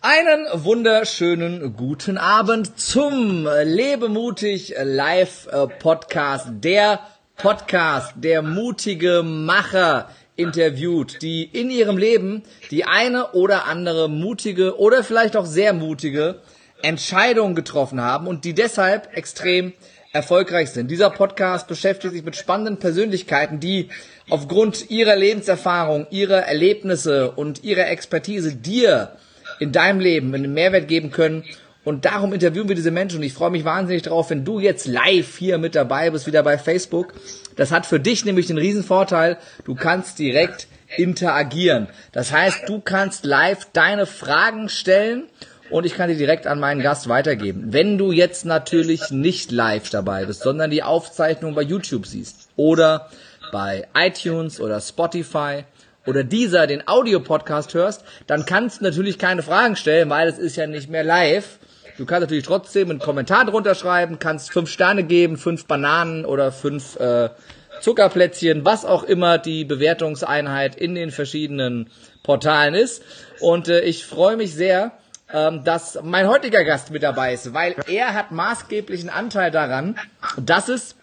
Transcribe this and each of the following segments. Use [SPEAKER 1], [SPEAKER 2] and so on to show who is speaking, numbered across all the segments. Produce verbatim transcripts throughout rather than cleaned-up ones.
[SPEAKER 1] Einen wunderschönen guten Abend zum Lebe mutig Live Podcast. Der Podcast, der mutige Macher interviewt, die in ihrem Leben die eine oder andere mutige oder vielleicht auch sehr mutige Entscheidung getroffen haben und die deshalb extrem erfolgreich sind. Dieser Podcast beschäftigt sich mit spannenden Persönlichkeiten, die aufgrund ihrer Lebenserfahrung, ihrer Erlebnisse und ihrer Expertise dir in deinem Leben einen Mehrwert geben können. Und darum interviewen wir diese Menschen. Und ich freue mich wahnsinnig drauf, wenn du jetzt live hier mit dabei bist, wieder bei Facebook. Das hat für dich nämlich den riesen Vorteil, du kannst direkt interagieren. Das heißt, du kannst live deine Fragen stellen und ich kann die direkt an meinen Gast weitergeben. Wenn du jetzt natürlich nicht live dabei bist, sondern die Aufzeichnung bei YouTube siehst oder bei iTunes oder Spotify oder dieser den Audio-Podcast hörst, dann kannst du natürlich keine Fragen stellen, weil es ist ja nicht mehr live. Du kannst natürlich trotzdem einen Kommentar drunter schreiben, kannst fünf Sterne geben, fünf Bananen oder fünf äh, Zuckerplätzchen, was auch immer die Bewertungseinheit in den verschiedenen Portalen ist. Und äh, ich freue mich sehr, ähm, dass mein heutiger Gast mit dabei ist, weil er hat maßgeblichen Anteil daran, dass es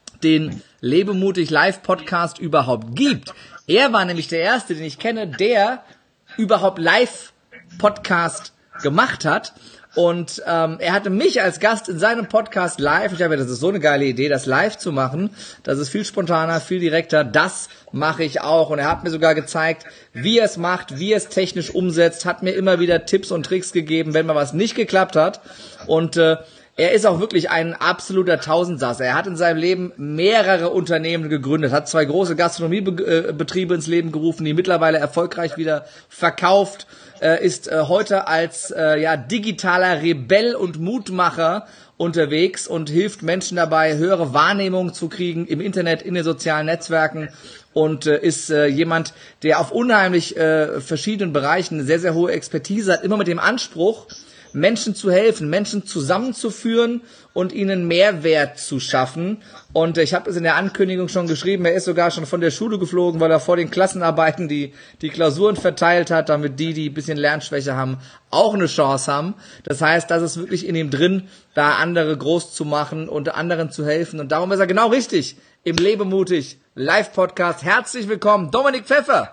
[SPEAKER 1] den Lebe mutig Live Podcast überhaupt gibt. Er war nämlich der Erste, den ich kenne, der überhaupt Live-Podcast gemacht hat. Und ähm, er hatte mich als Gast in seinem Podcast live. Ich habe ja, das ist so eine geile Idee, das live zu machen. Das ist viel spontaner, viel direkter. Das mache ich auch. Und er hat mir sogar gezeigt, wie er es macht, wie er es technisch umsetzt. Hat mir immer wieder Tipps und Tricks gegeben, wenn mal was nicht geklappt hat. Und äh, er ist auch wirklich ein absoluter Tausendsasser. Er hat in seinem Leben mehrere Unternehmen gegründet, hat zwei große Gastronomiebetriebe ins Leben gerufen, die mittlerweile erfolgreich wieder verkauft, ist heute als ja digitaler Rebell und Mutmacher unterwegs und hilft Menschen dabei, höhere Wahrnehmung zu kriegen im Internet, in den sozialen Netzwerken und ist jemand, der auf unheimlich verschiedenen Bereichen eine sehr, sehr hohe Expertise hat, immer mit dem Anspruch, Menschen zu helfen, Menschen zusammenzuführen und ihnen Mehrwert zu schaffen. Und ich habe es in der Ankündigung schon geschrieben, er ist sogar schon von der Schule geflogen, weil er vor den Klassenarbeiten die die Klausuren verteilt hat, damit die, die ein bisschen Lernschwäche haben, auch eine Chance haben. Das heißt, das ist wirklich in ihm drin, da andere groß zu machen und anderen zu helfen. Und darum ist er genau richtig im Lebe mutig Live-Podcast. Herzlich willkommen, Dominik Pfeffer.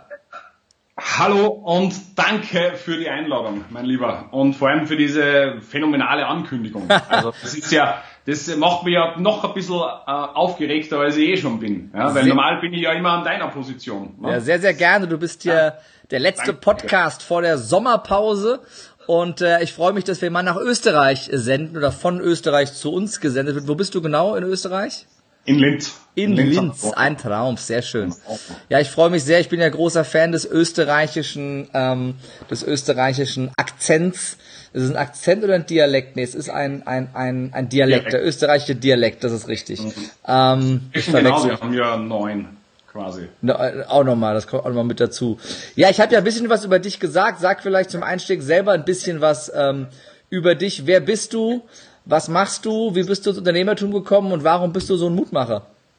[SPEAKER 2] Hallo und danke für die Einladung, mein Lieber, und vor allem für diese phänomenale Ankündigung. Also das ist ja, das macht mich ja noch ein bisschen äh, aufgeregter, als ich eh schon bin. Ja, weil sehr, normal bin ich ja immer an deiner Position. Ne?
[SPEAKER 1] Ja, sehr, sehr gerne. Du bist ja, ja der letzte danke. Podcast vor der Sommerpause. Und äh, ich freue mich, dass wir mal nach Österreich senden oder von Österreich zu uns gesendet wird. Wo bist du genau in Österreich?
[SPEAKER 2] In Linz.
[SPEAKER 1] In Linz, Linz. Ein Traum, sehr schön. Ja, ich freue mich sehr. Ich bin ja großer Fan des österreichischen, ähm, des österreichischen Akzents. Ist es ein Akzent oder ein Dialekt? Nee, es ist ein ein ein ein Dialekt, Dialekt. Der österreichische Dialekt, das ist richtig. Mhm. Ähm,
[SPEAKER 2] ich genau, wir haben ja neun quasi.
[SPEAKER 1] No, auch nochmal, das kommt auch nochmal mit dazu. Ja, ich habe ja ein bisschen was über dich gesagt. Sag vielleicht zum Einstieg selber ein bisschen was ähm, über dich. Wer bist du? Was machst du? Wie bist du ins Unternehmertum gekommen und warum bist du so ein Mutmacher?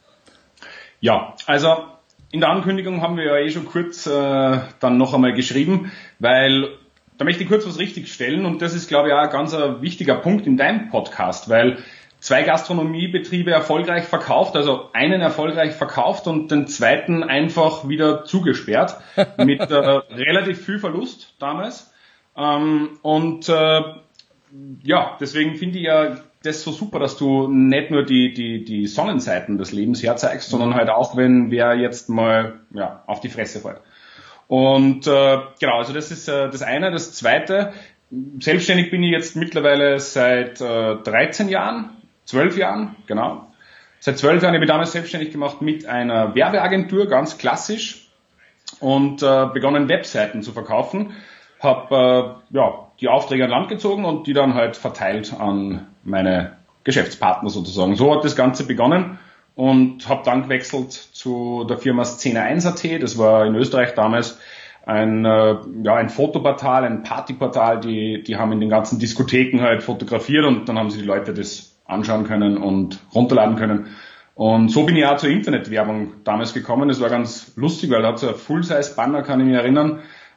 [SPEAKER 2] Ja, also in der Ankündigung haben wir ja eh schon kurz äh, dann noch einmal geschrieben, weil da möchte ich kurz was richtig stellen und das ist, glaube ich, auch ein ganz ein wichtiger Punkt in deinem Podcast, weil zwei Gastronomiebetriebe erfolgreich verkauft, also einen erfolgreich verkauft und den zweiten einfach wieder zugesperrt mit äh, relativ viel Verlust damals ähm, und äh, ja, deswegen finde ich ja das so super, dass du nicht nur die die die Sonnenseiten des Lebens herzeigst, sondern halt auch, wenn wer jetzt mal ja auf die Fresse fällt. Und äh, genau, also das ist äh, das eine. Das zweite, selbstständig bin ich jetzt mittlerweile seit äh, dreizehn Jahren, zwölf Jahren, genau. Seit zwölf Jahren habe ich damals selbstständig gemacht mit einer Werbeagentur, ganz klassisch, und äh, begonnen Webseiten zu verkaufen. Habe äh, ja die Aufträge an Land gezogen und die dann halt verteilt an meine Geschäftspartner sozusagen. So hat das Ganze begonnen und habe dann gewechselt zu der Firma Szene eins Punkt at. Das war in Österreich damals ein äh, ja ein Fotoportal, ein Partyportal. Die die haben in den ganzen Diskotheken halt fotografiert und dann haben sie die Leute das anschauen können und runterladen können. Und so bin ich auch zur Internetwerbung damals gekommen. Das war ganz lustig, weil da hat so ein Full-Size-Banner, kann ich mich erinnern,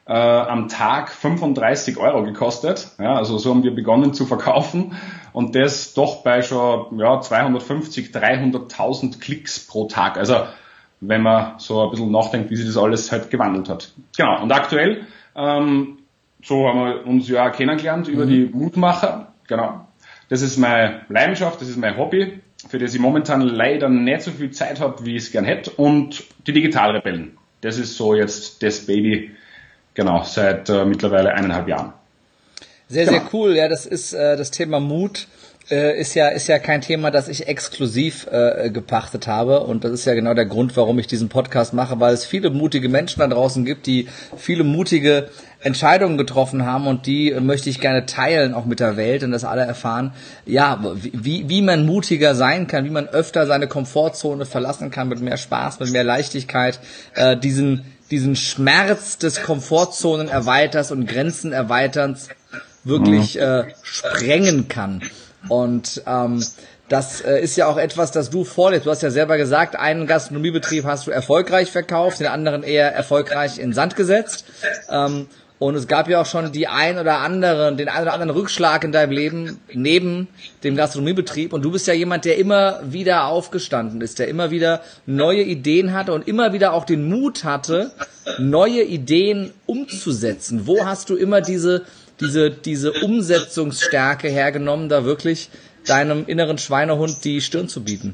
[SPEAKER 2] äh, am Tag fünfunddreißig Euro gekostet. Ja, also so haben wir begonnen zu verkaufen und das doch bei schon ja, zweihundertfünfzig, dreihunderttausend Klicks pro Tag. Also wenn man so ein bisschen nachdenkt, wie sich das alles halt gewandelt hat. Genau, und aktuell, ähm, so haben wir uns ja auch kennengelernt über mhm. die Mutmacher. Genau, das ist meine Leidenschaft, das ist mein Hobby, für das ich momentan leider nicht so viel Zeit habe, wie ich es gern hätte. Und die Digitalrebellen, das ist so jetzt das Baby, genau, seit äh, mittlerweile eineinhalb Jahren.
[SPEAKER 1] Sehr,
[SPEAKER 2] genau.
[SPEAKER 1] sehr cool. Ja, das ist äh, das Thema Mut. Ist ja, ist ja kein Thema, das ich exklusiv äh, gepachtet habe, und das ist ja genau der Grund, warum ich diesen Podcast mache, weil es viele mutige Menschen da draußen gibt, die viele mutige Entscheidungen getroffen haben, und die möchte ich gerne teilen, auch mit der Welt, und dass alle erfahren, ja, wie, wie man mutiger sein kann, wie man öfter seine Komfortzone verlassen kann, mit mehr Spaß, mit mehr Leichtigkeit, äh, diesen, diesen Schmerz des Komfortzonenerweiterns und Grenzenerweiterns wirklich äh, sprengen kann. Und ähm, das äh, ist ja auch etwas, das du vorlebst. Du hast ja selber gesagt, einen Gastronomiebetrieb hast du erfolgreich verkauft, den anderen eher erfolgreich in Sand gesetzt. Ähm, und es gab ja auch schon die ein oder anderen, den ein oder anderen Rückschlag in deinem Leben neben dem Gastronomiebetrieb. Und du bist ja jemand, der immer wieder aufgestanden ist, der immer wieder neue Ideen hatte und immer wieder auch den Mut hatte, neue Ideen umzusetzen. Wo hast du immer diese diese diese Umsetzungsstärke hergenommen, da wirklich deinem inneren Schweinehund die Stirn zu bieten?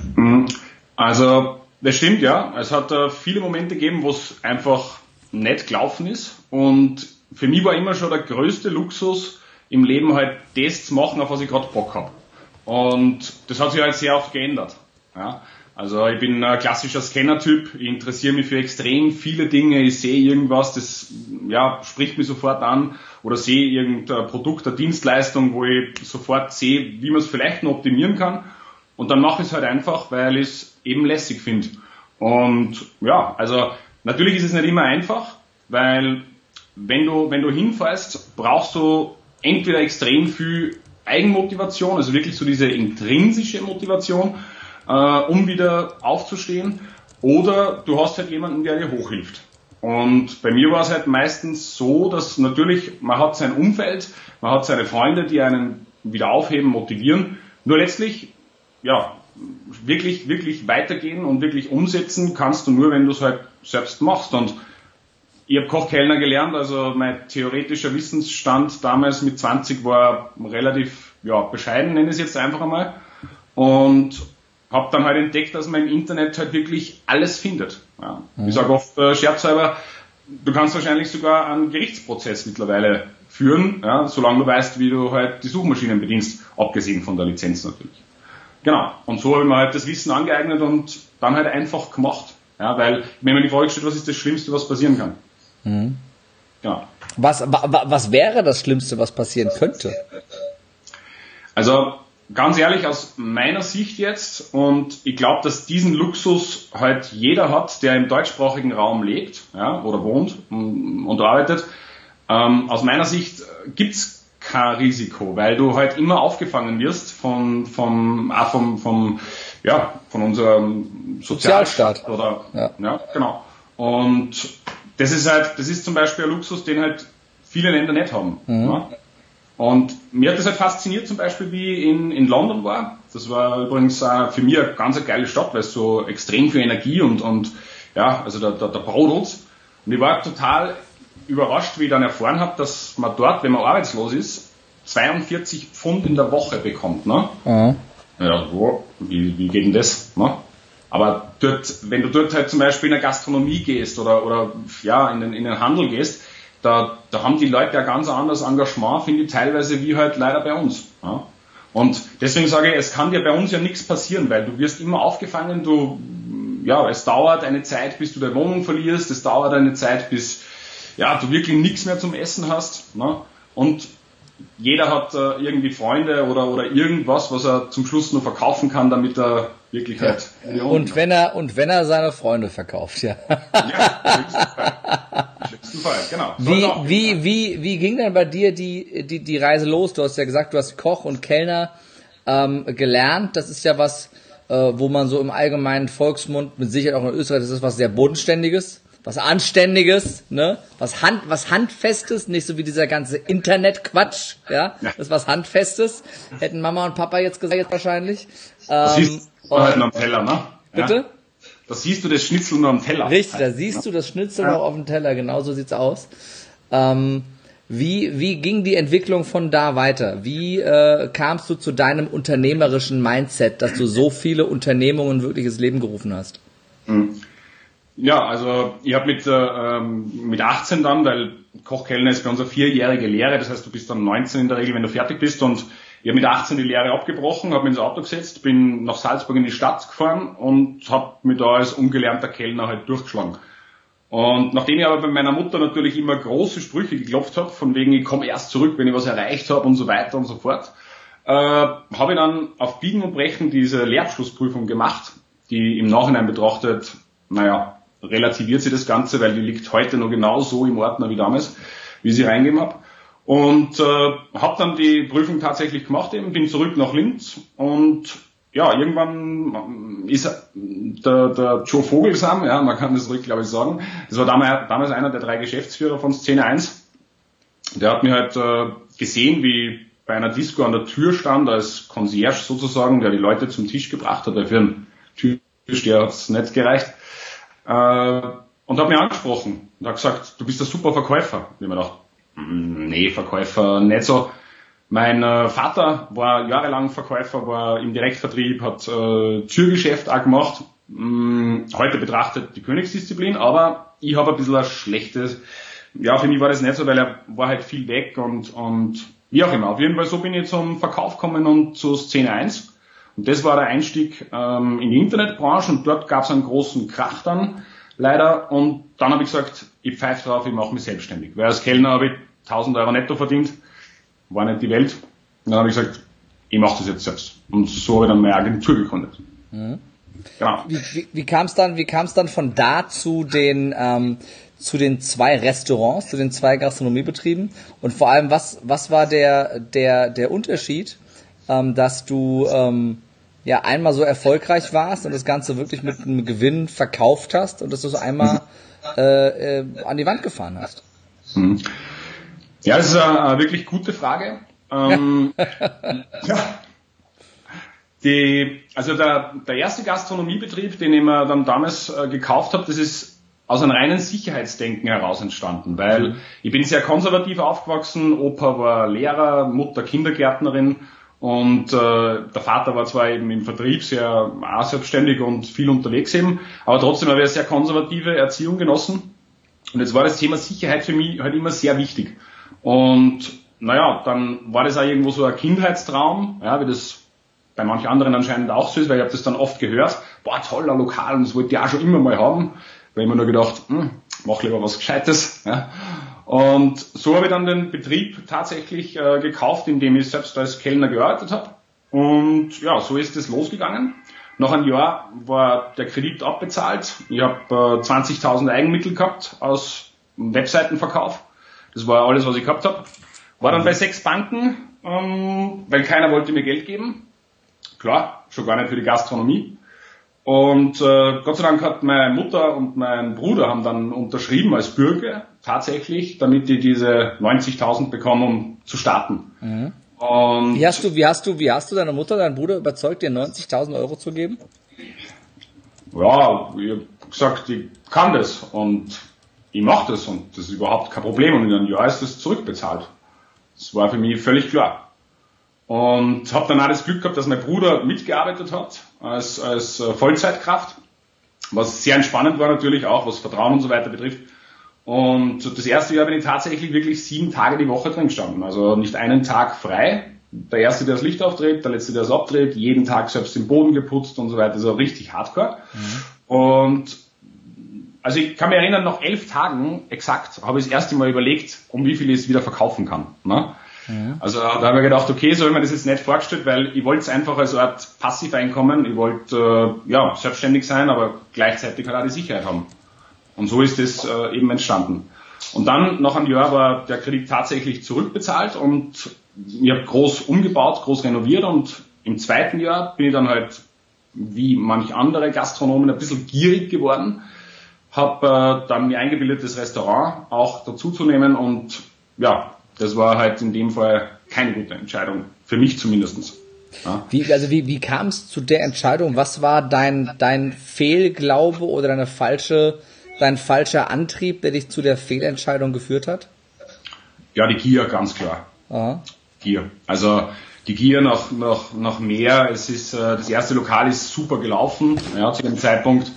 [SPEAKER 2] Also, das stimmt, ja. Es hat äh, viele Momente gegeben, wo es einfach nicht gelaufen ist, und für mich war immer schon der größte Luxus im Leben halt das zu machen, auf was ich gerade Bock habe. Und das hat sich halt sehr oft geändert. Ja. Also ich bin ein klassischer Scanner-Typ, ich interessiere mich für extrem viele Dinge, ich sehe irgendwas, das ja spricht mich sofort an, oder sehe irgendein Produkt, eine Dienstleistung, wo ich sofort sehe, wie man es vielleicht noch optimieren kann, und dann mache ich es halt einfach, weil ich es eben lässig finde. Und ja, also natürlich ist es nicht immer einfach, weil wenn du wenn du hinfährst, brauchst du entweder extrem viel Eigenmotivation, also wirklich so diese intrinsische Motivation, äh, um wieder aufzustehen, oder du hast halt jemanden, der dir hochhilft. Und bei mir war es halt meistens so, dass natürlich, man hat sein Umfeld, man hat seine Freunde, die einen wieder aufheben, motivieren. Nur letztlich, ja, wirklich, wirklich weitergehen und wirklich umsetzen kannst du nur, wenn du es halt selbst machst. Und ich habe Koch-Kellner gelernt, also mein theoretischer Wissensstand damals mit zwanzig war relativ ja, bescheiden, nenne ich es jetzt einfach einmal. Und habe dann halt entdeckt, dass man im Internet halt wirklich alles findet. Ja. Mhm. Ich sage oft äh, scherzhalber, du kannst wahrscheinlich sogar einen Gerichtsprozess mittlerweile führen, ja, solange du weißt, wie du halt die Suchmaschinen bedienst, abgesehen von der Lizenz natürlich. Genau, und so habe ich mir halt das Wissen angeeignet und dann halt einfach gemacht. Ja, weil, wenn man die Frage stellt, was ist das Schlimmste, was passieren kann?
[SPEAKER 1] Mhm. Genau. Was, wa, was wäre das Schlimmste, was passieren könnte?
[SPEAKER 2] Also, ganz ehrlich, aus meiner Sicht jetzt, und ich glaube, dass diesen Luxus halt jeder hat, der im deutschsprachigen Raum lebt, ja, oder wohnt und, und arbeitet, ähm, aus meiner Sicht gibt's kein Risiko, weil du halt immer aufgefangen wirst von, vom, auch vom, vom, ja, von unserem Sozialstaat, Sozialstaat. oder, ja. ja, genau. Und das ist halt, das ist zum Beispiel ein Luxus, den halt viele Länder nicht haben. Mhm. Ja. Und mir hat das halt fasziniert, zum Beispiel, wie ich in, in London war. Das war übrigens äh, für mich eine ganz eine geile Stadt, weil es so extrem viel Energie und, und ja, also da, da, da brodelt's. Und ich war total überrascht, wie ich dann erfahren habe, dass man dort, wenn man arbeitslos ist, zweiundvierzig Pfund in der Woche bekommt. Ne? Mhm. Ja, wow, wie, wie geht denn das? Ne? Aber dort, wenn du dort halt zum Beispiel in der Gastronomie gehst oder, oder ja, in den, in den Handel gehst, Da, da haben die Leute ja ganz anderes Engagement, finde ich, teilweise wie halt leider bei uns. Ja. Und deswegen sage ich, es kann dir bei uns ja nichts passieren, weil du wirst immer aufgefangen, du, ja, es dauert eine Zeit, bis du deine Wohnung verlierst, es dauert eine Zeit, bis, ja, du wirklich nichts mehr zum Essen hast, ne. Und jeder hat äh, irgendwie Freunde oder, oder irgendwas, was er zum Schluss nur verkaufen kann, damit er wirklich
[SPEAKER 1] ja.
[SPEAKER 2] halt...
[SPEAKER 1] Und wenn er, und wenn er seine Freunde verkauft, ja.
[SPEAKER 2] Ja, im schlimmsten Fall, genau.
[SPEAKER 1] Wie, wie, wie, wie ging denn bei dir die, die, die Reise los? Du hast ja gesagt, du hast Koch und Kellner ähm, gelernt. Das ist ja was, äh, wo man so im allgemeinen Volksmund, mit Sicherheit auch in Österreich, das ist was sehr Bodenständiges. was Anständiges, ne? Was Hand, was Handfestes, nicht so wie dieser ganze Internetquatsch, ja? Das ist was Handfestes. Hätten Mama und Papa jetzt gesagt, jetzt wahrscheinlich.
[SPEAKER 2] Das
[SPEAKER 1] Ähm,
[SPEAKER 2] siehst du halt nur am Teller, ne?
[SPEAKER 1] bitte?
[SPEAKER 2] Ja. Da siehst du das Schnitzel nur am Teller.
[SPEAKER 1] Richtig, da siehst du das Schnitzel ja. noch auf dem Teller, genau so sieht's aus. Ähm, wie, wie ging die Entwicklung von da weiter? Wie äh, kamst du zu deinem unternehmerischen Mindset, dass du so viele Unternehmungen wirklich ins Leben gerufen hast?
[SPEAKER 2] Mhm. Ja, also ich habe mit äh, mit achtzehn dann, weil Kochkellner ist bei uns eine vierjährige Lehre, das heißt, du bist dann neunzehn in der Regel, wenn du fertig bist, und ich habe mit achtzehn die Lehre abgebrochen, habe mich ins Auto gesetzt, bin nach Salzburg in die Stadt gefahren und habe mich da als ungelernter Kellner halt durchgeschlagen. Und nachdem ich aber bei meiner Mutter natürlich immer große Sprüche geklopft habe, von wegen ich komme erst zurück, wenn ich was erreicht habe und so weiter und so fort, äh, habe ich dann auf Biegen und Brechen diese Lehrabschlussprüfung gemacht, die im Nachhinein betrachtet, naja, relativiert sie das Ganze, weil die liegt heute noch genau so im Ordner wie damals, wie ich sie reingegeben habe. Und äh, habe dann die Prüfung tatsächlich gemacht, eben bin zurück nach Linz und ja, irgendwann ist der, der Joe Vogelsam, ja, man kann das ruhig, glaube ich, sagen, das war damals, damals einer der drei Geschäftsführer von Szene eins. Der hat mich halt äh, gesehen, wie ich bei einer Disco an der Tür stand, als Concierge sozusagen, der die Leute zum Tisch gebracht hat, weil für einen Türsteher hat es nicht gereicht. Äh, und hat mich angesprochen und hat gesagt, du bist ein super Verkäufer. Und ich mir gedacht, nee, Verkäufer nicht so. Mein äh, Vater war jahrelang Verkäufer, war im Direktvertrieb, hat äh, Türgeschäft auch gemacht. Mh, heute betrachtet die Königsdisziplin, aber ich habe ein bisschen ein schlechtes, ja, für mich war das nicht so, weil er war halt viel weg und, und wie auch immer. Auf jeden Fall so bin ich zum Verkauf gekommen und zur Szene eins. Und das war der Einstieg ähm, in die Internetbranche und dort gab es einen großen Krach dann, leider. Und dann habe ich gesagt, ich pfeife drauf, ich mache mich selbstständig. Weil als Kellner habe ich tausend Euro netto verdient, war nicht die Welt. Und dann habe ich gesagt, ich mache das jetzt selbst. Und so habe ich dann meine Agentur gegründet.
[SPEAKER 1] Mhm.
[SPEAKER 2] Genau.
[SPEAKER 1] Wie, wie, wie kam es dann, wie kam es dann von da zu den ähm, zu den zwei Restaurants, zu den zwei Gastronomiebetrieben? Und vor allem, was was war der der der Unterschied, ähm, dass du ähm, ja einmal so erfolgreich warst und das Ganze wirklich mit einem Gewinn verkauft hast und dass du es einmal äh, äh, an die Wand gefahren hast?
[SPEAKER 2] Mhm. Ja, das ist eine, eine wirklich gute Frage. Ähm, ja. Die, also der, der erste Gastronomiebetrieb, den ich mir dann damals äh, gekauft habe, das ist aus einem reinen Sicherheitsdenken heraus entstanden, weil mhm. ich bin sehr konservativ aufgewachsen, Opa war Lehrer, Mutter Kindergärtnerin und äh, der Vater war zwar eben im Vertrieb sehr auch selbstständig und viel unterwegs eben, aber trotzdem habe ich eine sehr konservative Erziehung genossen und jetzt war das Thema Sicherheit für mich halt immer sehr wichtig. Und naja, dann war das auch irgendwo so ein Kindheitstraum, ja, wie das bei manchen anderen anscheinend auch so ist, weil ich habe das dann oft gehört, boah, toller Lokal, und das wollte ich auch schon immer mal haben, weil ich mir nur gedacht, hm, mach lieber was Gescheites. Ja. Und so habe ich dann den Betrieb tatsächlich äh, gekauft, in dem ich selbst als Kellner gearbeitet habe. Und ja, so ist es losgegangen. Nach einem Jahr war der Kredit abbezahlt. Ich habe äh, zwanzigtausend Eigenmittel gehabt aus Webseitenverkauf. Das war alles, was ich gehabt habe. War dann bei sechs Banken, ähm, weil keiner wollte mir Geld geben. Klar, schon gar nicht für die Gastronomie. Und äh, Gott sei Dank hat meine Mutter und mein Bruder haben dann unterschrieben als Bürger tatsächlich, damit die diese neunzigtausend bekommen, um zu starten.
[SPEAKER 1] Mhm.
[SPEAKER 2] Und
[SPEAKER 1] wie hast du, wie hast du, wie hast du deine Mutter, deinen Bruder überzeugt, dir neunzigtausend Euro zu geben?
[SPEAKER 2] Ja, ich habe gesagt, ich kann das und ich mache das und das ist überhaupt kein Problem und in einem Jahr ist das zurückbezahlt. Das war für mich völlig klar. Und habe dann auch das Glück gehabt, dass mein Bruder mitgearbeitet hat als, als Vollzeitkraft, was sehr entspannend war natürlich auch, was Vertrauen und so weiter betrifft. Und das erste Jahr bin ich tatsächlich wirklich sieben Tage die Woche drin gestanden, also nicht einen Tag frei. Der erste, der das Licht aufdreht, der letzte, der es abdreht, jeden Tag selbst den Boden geputzt und so weiter, so richtig hardcore. Mhm. Und also ich kann mich erinnern, nach elf Tagen exakt habe ich das erste Mal überlegt, um wie viel ich es wieder verkaufen kann. Ne? Ja. Also da habe ich gedacht, okay, so habe ich mir das jetzt nicht vorgestellt, weil ich wollte es einfach als eine Art Passiveinkommen, ich wollte äh, ja selbstständig sein, aber gleichzeitig halt auch die Sicherheit haben. Und so ist es äh, eben entstanden. Und dann, nach einem Jahr, war der Kredit tatsächlich zurückbezahlt und ich habe groß umgebaut, groß renoviert und im zweiten Jahr bin ich dann halt, wie manch andere Gastronomen, ein bisschen gierig geworden, habe äh, dann mir eingebildet, das Restaurant auch dazuzunehmen und ja, das war halt in dem Fall keine gute Entscheidung, für mich zumindest. Ja.
[SPEAKER 1] Wie, also wie, wie kam es zu der Entscheidung? Was war dein, dein Fehlglaube oder deine falsche, dein falscher Antrieb, der dich zu der Fehlentscheidung geführt hat?
[SPEAKER 2] Ja, die Gier, ganz klar.
[SPEAKER 1] Aha.
[SPEAKER 2] Gier. Also die Gier nach, nach, nach mehr. Es ist, äh, das erste Lokal ist super gelaufen, ja, zu dem Zeitpunkt.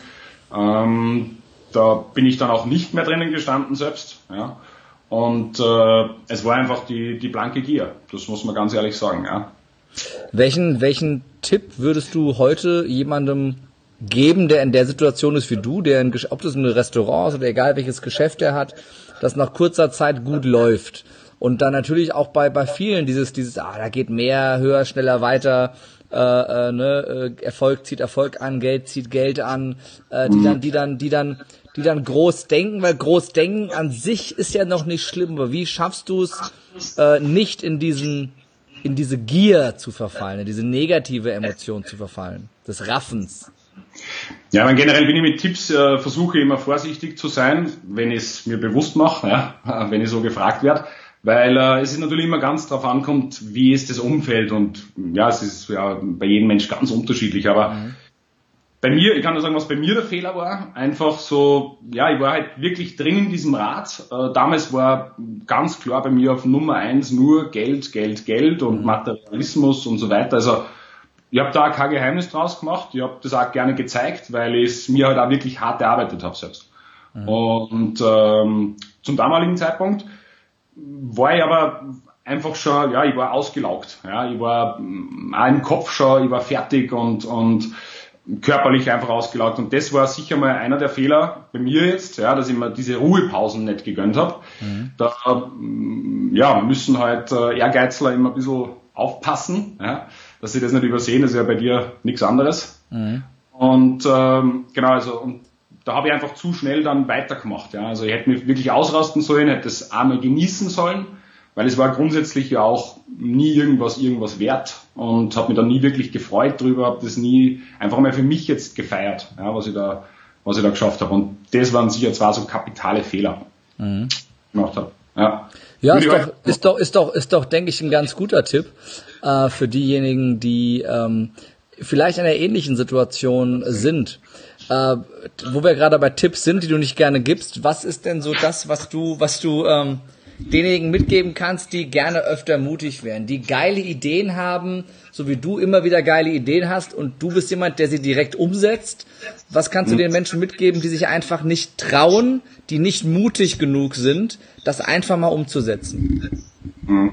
[SPEAKER 2] Ähm, da bin ich dann auch nicht mehr drinnen gestanden selbst. Ja. Und äh, es war einfach die, die blanke Gier. Das muss man ganz ehrlich sagen. Ja.
[SPEAKER 1] Welchen, welchen Tipp würdest du heute jemandem geben, der in der Situation ist wie du, der in, ob das ein Restaurant ist oder egal welches Geschäft er hat, das nach kurzer Zeit gut läuft? Und dann natürlich auch bei bei vielen dieses dieses ah da geht mehr, höher, schneller, weiter, äh, äh, ne äh, Erfolg zieht Erfolg an, Geld zieht Geld an, äh, die dann die dann die dann die dann groß denken, weil groß denken an sich ist ja noch nicht schlimm, aber wie schaffst du es äh, nicht in diesen in diese Gier zu verfallen, in diese negative Emotion zu verfallen, des Raffens?
[SPEAKER 2] Ja, aber generell bin ich mit Tipps, äh, versuche immer vorsichtig zu sein, wenn ich es mir bewusst mache, ja, wenn ich so gefragt werde. Weil äh, es ist natürlich immer ganz drauf ankommt, wie ist das Umfeld und ja, es ist ja bei jedem Mensch ganz unterschiedlich, aber mhm. bei mir, ich kann nur sagen, was bei mir der Fehler war, einfach so, ja, ich war halt wirklich drin in diesem Rad, äh, damals war ganz klar bei mir auf Nummer eins nur Geld, Geld, Geld und mhm. Materialismus und so weiter, also ich habe da kein Geheimnis draus gemacht, ich habe das auch gerne gezeigt, weil ich es mir halt auch wirklich hart erarbeitet habe selbst. Mhm. Und ähm, zum damaligen Zeitpunkt war ich aber einfach schon, ja, ich war ausgelaugt, ja, ich war auch im Kopf schon, ich war fertig und, und körperlich einfach ausgelaugt und das war sicher mal einer der Fehler bei mir jetzt, ja, dass ich mir diese Ruhepausen nicht gegönnt habe. Mhm. Da, ja, müssen halt Ehrgeizler immer ein bisschen aufpassen, ja, dass sie das nicht übersehen, das ist ja bei dir nichts anderes. Mhm. Und ähm, genau, also und da habe ich einfach zu schnell dann weitergemacht. Ja. Also ich hätte mich wirklich ausrasten sollen, hätte das einmal genießen sollen, weil es war grundsätzlich ja auch nie irgendwas irgendwas wert und habe mich dann nie wirklich gefreut drüber, habe das nie einfach mal für mich jetzt gefeiert, ja, was ich da was ich da geschafft habe. Und das waren sicher zwar so kapitale Fehler, mhm. gemacht habe. Ja,
[SPEAKER 1] ja ist, doch, ist doch ist doch ist doch denke ich ein ganz guter Tipp äh, für diejenigen, die ähm, vielleicht in einer ähnlichen Situation sind. Äh, wo wir gerade bei Tipps sind, die du nicht gerne gibst, was ist denn so das, was du, was du ähm, denjenigen mitgeben kannst, die gerne öfter mutig wären, die geile Ideen haben, so wie du immer wieder geile Ideen hast und du bist jemand, der sie direkt umsetzt. Was kannst du den Menschen mitgeben, die sich einfach nicht trauen, die nicht mutig genug sind, das einfach mal umzusetzen?
[SPEAKER 2] Mhm.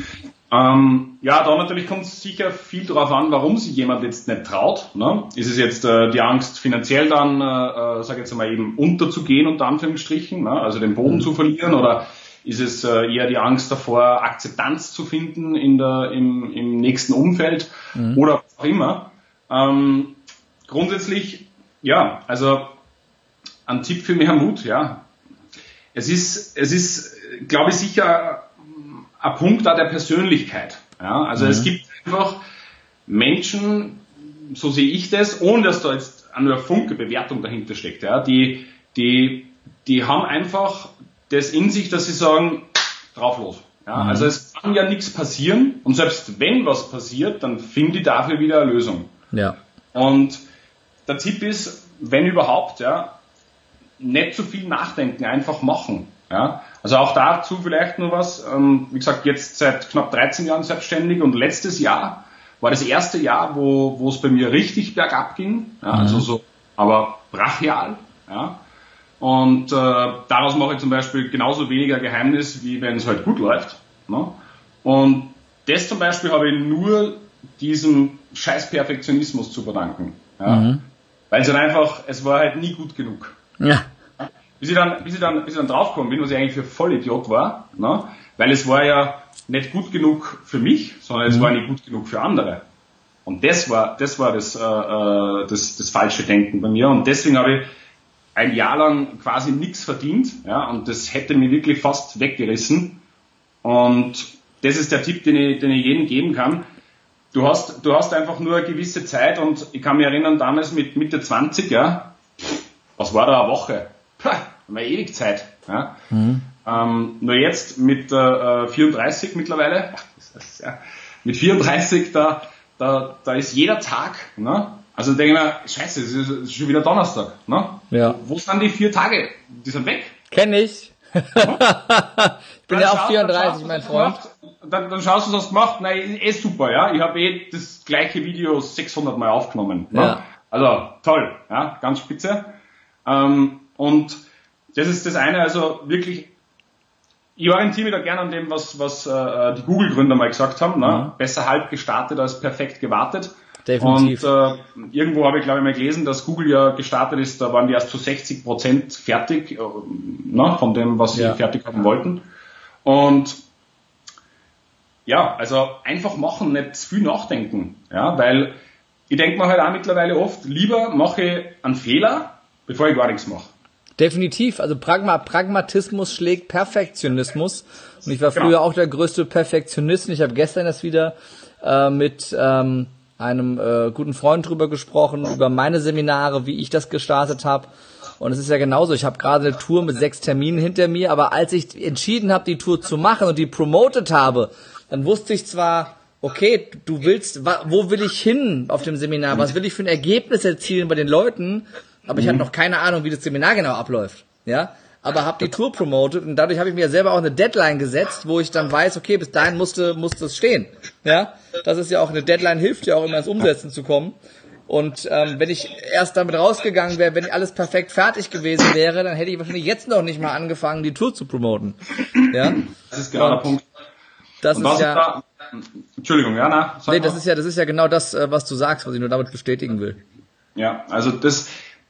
[SPEAKER 2] Ähm, ja, da natürlich kommt es sicher viel darauf an, warum sich jemand jetzt nicht traut. Ne? Ist es jetzt äh, die Angst, finanziell dann, äh, sag jetzt mal eben unterzugehen, unter Anführungsstrichen, ne? Also den Boden mhm. zu verlieren, oder ist es äh, eher die Angst davor, Akzeptanz zu finden in der, im, im nächsten Umfeld mhm. oder was auch immer. Ähm, grundsätzlich, ja, also ein Tipp für mehr Mut, ja. Es ist, es ist, glaube ich, sicher ein Punkt auch der Persönlichkeit. Ja, also mhm. es gibt einfach Menschen, so sehe ich das, ohne dass da jetzt eine Funke Bewertung dahinter steckt, ja, die, die, die haben einfach das in sich, dass sie sagen, drauf los. Ja, mhm. Also es kann ja nichts passieren und selbst wenn was passiert, dann finde ich dafür wieder eine Lösung.
[SPEAKER 1] Ja.
[SPEAKER 2] Und der Tipp ist, wenn überhaupt, ja, nicht zu viel nachdenken, einfach machen. Ja, also auch dazu vielleicht nur was. Ähm, wie gesagt, jetzt seit knapp dreizehn Jahren selbstständig und letztes Jahr war das erste Jahr, wo wo es bei mir richtig bergab ging. Ja, mhm. Also so, aber brachial. Ja, und äh, daraus mache ich zum Beispiel genauso weniger Geheimnis, wie wenn es halt gut läuft. Ne? Und das zum Beispiel habe ich nur diesem scheiß Perfektionismus zu verdanken. Ja? Mhm. Weil es halt einfach, es war halt nie gut genug.
[SPEAKER 1] Ja.
[SPEAKER 2] Bis ich dann, bis ich dann, bis ich dann draufgekommen bin, was ich eigentlich für Vollidiot war, ne? Weil es war ja nicht gut genug für mich, sondern es mhm. war nicht gut genug für andere. Und das war, das war das, äh, das, das falsche Denken bei mir. Und deswegen habe ich ein Jahr lang quasi nichts verdient, ja, und das hätte mich wirklich fast weggerissen. Und das ist der Tipp, den ich, den ich jedem geben kann. Du hast, du hast einfach nur eine gewisse Zeit, und ich kann mich erinnern, damals mit Mitte zwanzig, ja, was war da eine Woche? haben wir ewig Zeit. Ja? Mhm. Ähm, nur jetzt mit äh, vierunddreißig mittlerweile, das heißt, ja, mit vierunddreißig, da, da, da ist jeder Tag, ne? Also denke ich mir, scheiße, es ist, es ist schon wieder Donnerstag, ne?
[SPEAKER 1] Ja.
[SPEAKER 2] Wo sind die vier Tage? Die sind weg.
[SPEAKER 1] Kenn ich. ich bin
[SPEAKER 2] dann
[SPEAKER 1] ja auch
[SPEAKER 2] schaust,
[SPEAKER 1] vierunddreißig,
[SPEAKER 2] dann
[SPEAKER 1] mein Freund.
[SPEAKER 2] Dann, dann schaust du, was du hast gemacht. Nein, eh super, ja. Ich habe eh das gleiche Video sechshundert Mal aufgenommen. Ne?
[SPEAKER 1] Ja.
[SPEAKER 2] Also toll, ja, ganz spitze. Ähm, und das ist das eine, also wirklich, ich orientiere mich da gerne an dem, was, was äh, die Google-Gründer mal gesagt haben. Ne? Mhm. Besser halb gestartet als perfekt gewartet.
[SPEAKER 1] Definitiv.
[SPEAKER 2] Und äh, irgendwo habe ich, glaube ich, mal gelesen, dass Google ja gestartet ist, da waren die erst zu sechzig Prozent fertig, äh, ne, von dem, was sie ja. fertig haben wollten. Und ja, also einfach machen, nicht viel nachdenken. Ja, weil ich denke mir halt auch mittlerweile oft, lieber mache ich einen Fehler, bevor ich gar nichts mache.
[SPEAKER 1] Definitiv, also Pragma, Pragmatismus schlägt Perfektionismus. Und ich war früher genau. auch der größte Perfektionist. Und ich habe gestern das wieder äh, mit ähm, einem äh, guten Freund drüber gesprochen, über meine Seminare, wie ich das gestartet habe. Und es ist ja genauso, ich habe gerade eine Tour mit sechs Terminen hinter mir, aber als ich entschieden habe, die Tour zu machen und die promoted habe, dann wusste ich zwar, okay, du willst, wo will ich hin auf dem Seminar, was will ich für ein Ergebnis erzielen bei den Leuten, aber ich hatte noch keine Ahnung, wie das Seminar genau abläuft, ja, aber habe die Tour promoted und dadurch habe ich mir selber auch eine Deadline gesetzt, wo ich dann weiß, okay, bis dahin musste musste es stehen, ja, das ist ja auch eine Deadline, hilft ja auch immer ins Umsetzen zu kommen. Und ähm, wenn ich erst damit rausgegangen wäre, wenn alles perfekt fertig gewesen wäre, dann hätte ich wahrscheinlich jetzt noch nicht mal angefangen, die Tour zu promoten. Ja,
[SPEAKER 2] das ist genau der Punkt.
[SPEAKER 1] Das ist ja.
[SPEAKER 2] Da, Entschuldigung, ja, na.
[SPEAKER 1] Nee, das ist ja, das ist ja genau das, was du sagst, was ich nur damit bestätigen will.
[SPEAKER 2] Ja, also das,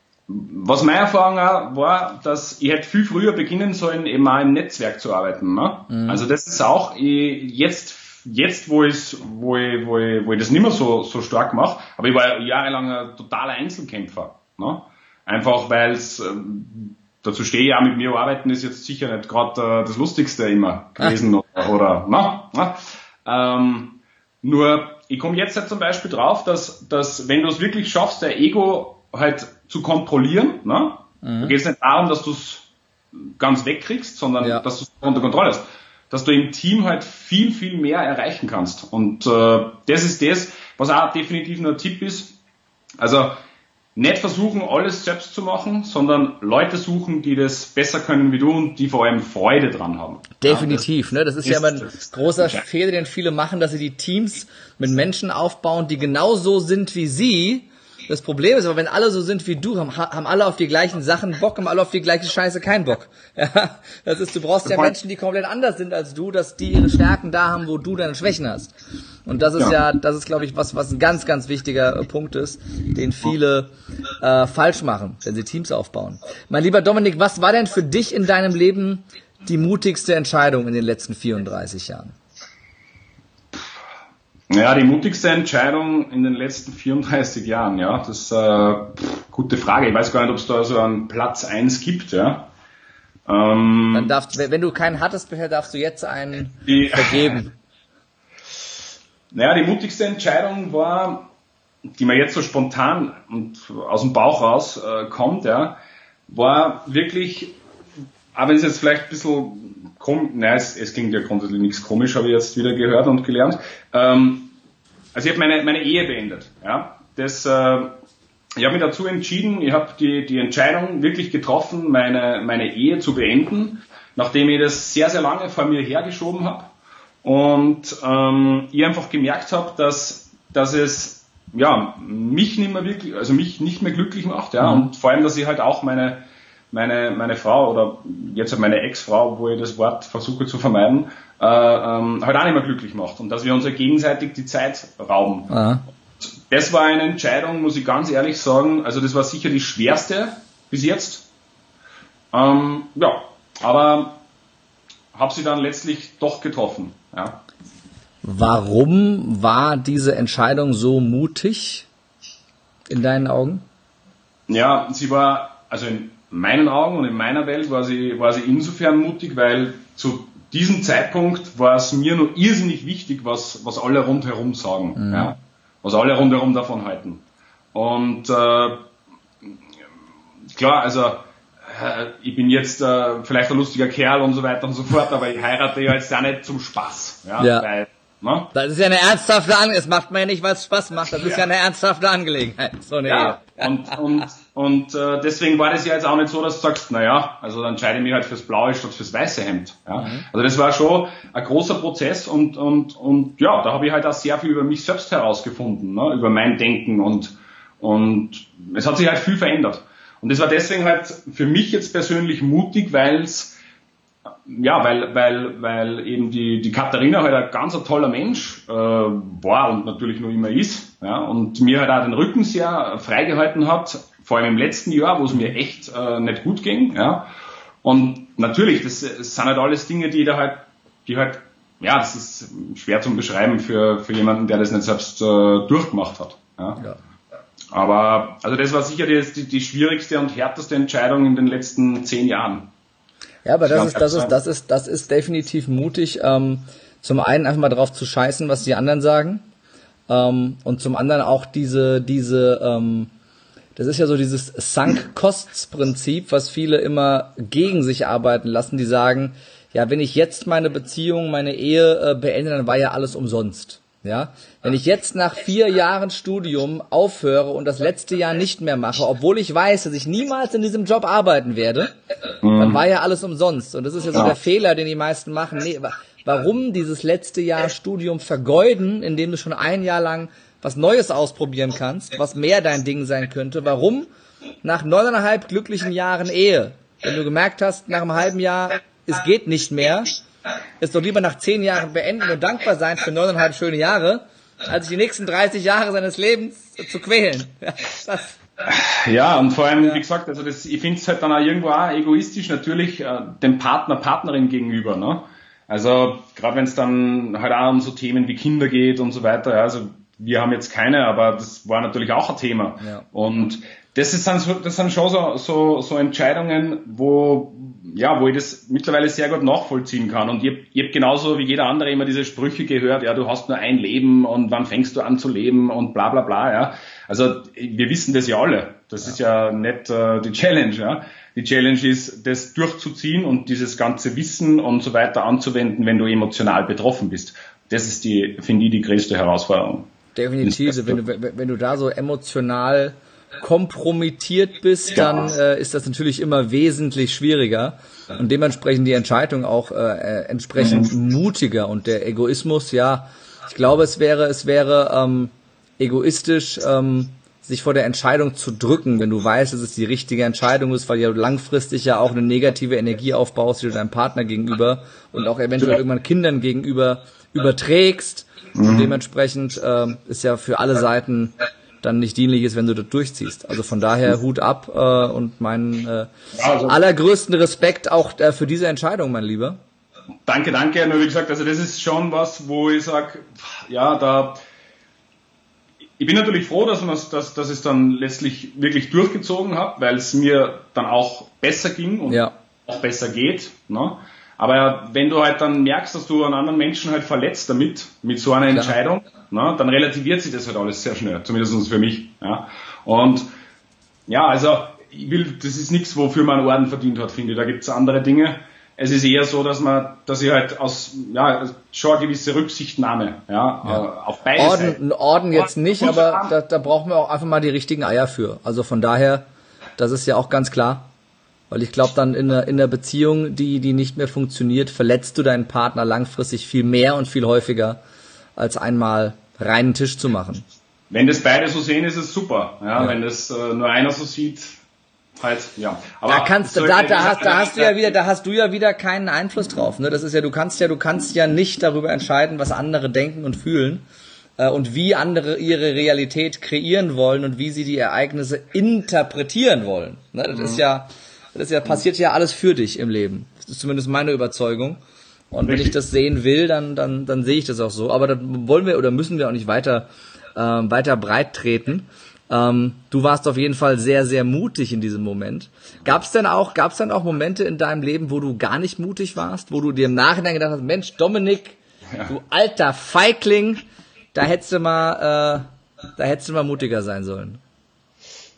[SPEAKER 2] was meine Erfahrung auch war, dass ich hätte viel früher beginnen sollen, eben auch im Netzwerk zu arbeiten. Ne? Mhm. Also das ist auch ich, jetzt. Jetzt, wo ich, wo ich, wo ich, wo ich das nicht mehr so, so stark mache, aber ich war jahrelang ein totaler Einzelkämpfer, ne? Einfach weil es, ähm, dazu stehe ich auch mit mir arbeiten, ist jetzt sicher nicht gerade äh, das Lustigste immer gewesen oder, oder na, na. Ähm, nur, ich komme jetzt halt zum Beispiel drauf, dass, dass wenn du es wirklich schaffst, dein Ego halt zu kontrollieren, ne? Mhm. Da geht es nicht darum, dass du es ganz wegkriegst, sondern ja. dass du es unter Kontrolle hast. Dass du im Team halt viel, viel mehr erreichen kannst. Und äh, das ist das, was auch definitiv nur ein Tipp ist. Also nicht versuchen, alles selbst zu machen, sondern Leute suchen, die das besser können wie du und die vor allem Freude dran haben.
[SPEAKER 1] Definitiv, ja, das, ne? Das ist, ist ja immer ein großer Fehler, den viele machen, dass sie die Teams mit Menschen aufbauen, die genauso sind wie sie. Das Problem ist aber, wenn alle so sind wie du, haben, haben alle auf die gleichen Sachen Bock, haben alle auf die gleiche Scheiße keinen Bock. Ja, das ist, du brauchst ja Menschen, die komplett anders sind als du, dass die ihre Stärken da haben, wo du deine Schwächen hast. Und das ist ja, ja das ist, glaube ich, was, was ein ganz, ganz wichtiger Punkt ist, den viele äh, falsch machen, wenn sie Teams aufbauen. Mein lieber Dominik, was war denn für dich in deinem Leben die mutigste Entscheidung in den letzten vierunddreißig Jahren?
[SPEAKER 2] Ja, die mutigste Entscheidung in den letzten vierunddreißig Jahren, ja, das ist äh, pff, gute Frage. Ich weiß gar nicht, ob es da so einen Platz eins gibt, ja. Ähm,
[SPEAKER 1] Dann darfst, wenn du keinen hattest bisher, darfst du jetzt einen die, vergeben.
[SPEAKER 2] Naja, die mutigste Entscheidung war, die mir jetzt so spontan und aus dem Bauch raus äh, kommt, ja, war wirklich, auch wenn es jetzt vielleicht ein bisschen Kom- Nein, es, es klingt ja grundsätzlich nichts komisch, habe ich jetzt wieder gehört und gelernt. Ähm, also ich habe meine, meine Ehe beendet. Ja? Das, äh, ich habe mich dazu entschieden, ich habe die, die Entscheidung wirklich getroffen, meine, meine Ehe zu beenden, nachdem ich das sehr, sehr lange vor mir hergeschoben habe. Und ähm, ich einfach gemerkt habe, dass, dass es ja, mich nicht mehr wirklich, also mich nicht mehr glücklich macht. Ja? Mhm. Und vor allem, dass ich halt auch meine meine meine Frau oder jetzt halt meine Ex-Frau, wo ich das Wort versuche zu vermeiden, äh, ähm, halt auch nicht mehr glücklich macht und dass wir uns ja gegenseitig die Zeit rauben. Aha. Das war eine Entscheidung, muss ich ganz ehrlich sagen, also das war sicher die schwerste bis jetzt. Ähm, ja, aber habe sie dann letztlich doch getroffen. Ja.
[SPEAKER 1] Warum war diese Entscheidung so mutig in deinen Augen?
[SPEAKER 2] Ja, sie war, also in meinen Augen und in meiner Welt war sie, war sie insofern mutig, weil zu diesem Zeitpunkt war es mir nur irrsinnig wichtig, was, was alle rundherum sagen, mhm. ja, was alle rundherum davon halten. Und äh, klar, also äh, ich bin jetzt äh, vielleicht ein lustiger Kerl und so weiter und so fort, aber ich heirate ja jetzt ja nicht zum Spaß. Ja.
[SPEAKER 1] Ja.
[SPEAKER 2] Weil, ne?
[SPEAKER 1] Das ist ja eine ernsthafte Angelegenheit. Das macht man ja nicht, weil es Spaß macht. Das ist ja, ja eine ernsthafte Angelegenheit. So eine
[SPEAKER 2] ja.
[SPEAKER 1] Ehe.
[SPEAKER 2] Und, und, und äh, deswegen war das ja jetzt auch nicht so, dass du sagst, naja, also dann entscheide ich mich halt fürs blaue statt fürs weiße Hemd. Ja. Mhm. Also das war schon ein großer Prozess und, und, und ja, da habe ich halt auch sehr viel über mich selbst herausgefunden, ne, über mein Denken und, und es hat sich halt viel verändert. Und das war deswegen halt für mich jetzt persönlich mutig, weil es ja, weil, weil, weil eben die, die Katharina halt ein ganz ein toller Mensch äh, war und natürlich noch immer ist, ja, und mir halt auch den Rücken sehr freigehalten hat, vor allem im letzten Jahr, wo es mir echt äh, nicht gut ging, ja. Und natürlich, das, das sind halt alles Dinge, die da halt, die halt, ja, das ist schwer zum Beschreiben für, für jemanden, der das nicht selbst äh, durchgemacht hat, ja. Ja. Aber, also das war sicher die, die, die schwierigste und härteste Entscheidung in den letzten zehn Jahren.
[SPEAKER 1] Ja, aber das ist, das ist, das ist, das ist definitiv mutig. Ähm, zum einen einfach mal drauf zu scheißen, was die anderen sagen, ähm, und zum anderen auch diese, diese, ähm, das ist ja so dieses Sunk-Costs-Prinzip, was viele immer gegen sich arbeiten lassen. Die sagen, ja, wenn ich jetzt meine Beziehung, meine Ehe äh, beende, dann war ja alles umsonst. Ja, wenn ich jetzt nach vier Jahren Studium aufhöre und das letzte Jahr nicht mehr mache, obwohl ich weiß, dass ich niemals in diesem Job arbeiten werde, mhm. dann war ja alles umsonst. Und das ist ja so ja. der Fehler, den die meisten machen. Nee, warum dieses letzte Jahr Studium vergeuden, indem du schon ein Jahr lang was Neues ausprobieren kannst, was mehr dein Ding sein könnte? Warum nach neuneinhalb glücklichen Jahren Ehe, wenn du gemerkt hast, nach einem halben Jahr, es geht nicht mehr, ist doch lieber nach zehn Jahren beenden und dankbar sein für neuneinhalb schöne Jahre, als sich die nächsten dreißig Jahre seines Lebens zu quälen. Ja, das.
[SPEAKER 2] Ja, und vor allem, ja. wie gesagt, also das, ich finde es halt dann auch irgendwo auch egoistisch natürlich äh, dem Partner, Partnerin gegenüber, ne? Also gerade wenn es dann halt auch um so Themen wie Kinder geht und so weiter, ja, also wir haben jetzt keine, aber das war natürlich auch ein Thema. Ja. Und das ist dann so, das sind schon so, so, so Entscheidungen, wo, ja, wo ich das mittlerweile sehr gut nachvollziehen kann. Und ich hab, ich hab genauso wie jeder andere immer diese Sprüche gehört, ja, du hast nur ein Leben und wann fängst du an zu leben und bla, bla, bla, ja. Also, wir wissen das ja alle. Das ja. ist ja nicht äh, die Challenge, ja. Die Challenge ist, das durchzuziehen und dieses ganze Wissen und so weiter anzuwenden, wenn du emotional betroffen bist. Das ist die, finde ich, die größte Herausforderung.
[SPEAKER 1] Definitiv. Wenn du, wenn du da so emotional kompromittiert bist, dann äh, ist das natürlich immer wesentlich schwieriger und dementsprechend die Entscheidung auch äh, entsprechend mhm. mutiger und der Egoismus, ja, ich glaube, es wäre es wäre ähm, egoistisch, ähm, sich vor der Entscheidung zu drücken, wenn du weißt, dass es die richtige Entscheidung ist, weil du langfristig ja auch eine negative Energie aufbaust, die du deinem Partner gegenüber und auch eventuell ja. irgendwann Kindern gegenüber überträgst mhm. und dementsprechend äh, ist ja für alle Seiten dann nicht dienlich ist, wenn du das durchziehst. Also von daher Hut ab äh, und meinen äh, also, allergrößten Respekt auch äh, für diese Entscheidung, mein Lieber.
[SPEAKER 2] Danke, danke. Nur wie gesagt, also das ist schon was, wo ich sage, ja, da ich bin natürlich froh, dass, man, dass, dass ich es dann letztlich wirklich durchgezogen habe, weil es mir dann auch besser ging und ja. auch besser geht. Ne? Aber wenn du halt dann merkst, dass du einen anderen Menschen halt verletzt damit, mit so einer Klar. Entscheidung, ne, dann relativiert sich das halt alles sehr schnell, zumindest für mich. Ja. Und ja, also ich will, das ist nichts, wofür man einen Orden verdient hat, finde ich. Da gibt's andere Dinge. Es ist eher so, dass man, dass ich halt aus, ja, schon eine gewisse Rücksichtnahme, ja, ja. auf beide
[SPEAKER 1] Orden,
[SPEAKER 2] Seiten.
[SPEAKER 1] Orden jetzt nicht, aber da, da brauchen wir auch einfach mal die richtigen Eier für. Also von daher, das ist ja auch ganz klar. Weil ich glaube, dann in einer, in einer Beziehung, die, die nicht mehr funktioniert, verletzt du deinen Partner langfristig viel mehr und viel häufiger, als einmal reinen Tisch zu machen.
[SPEAKER 2] Wenn das beide so sehen, ist es super. Ja, ja. Wenn das äh, nur einer so sieht, halt, ja. Aber
[SPEAKER 1] da kannst du, da, da hast, da hast du ja wieder, da hast du ja wieder keinen Einfluss drauf. Ne? Das ist ja, du kannst ja, du kannst ja nicht darüber entscheiden, was andere denken und fühlen äh, und wie andere ihre Realität kreieren wollen und wie sie die Ereignisse interpretieren wollen. Ne? Das mhm. ist ja Das ist ja, passiert ja alles für dich im Leben. Das ist zumindest meine Überzeugung. Und wenn ich das sehen will, dann, dann, dann sehe ich das auch so. Aber da wollen wir oder müssen wir auch nicht weiter, ähm, weiter breit treten. Ähm, du warst auf jeden Fall sehr, sehr mutig in diesem Moment. Gab's denn auch, gab's denn auch Momente in deinem Leben, wo du gar nicht mutig warst? Wo du dir im Nachhinein gedacht hast, Mensch, Dominik, ja. du alter Feigling, da hättest du mal, äh, da hättest du mal mutiger sein sollen.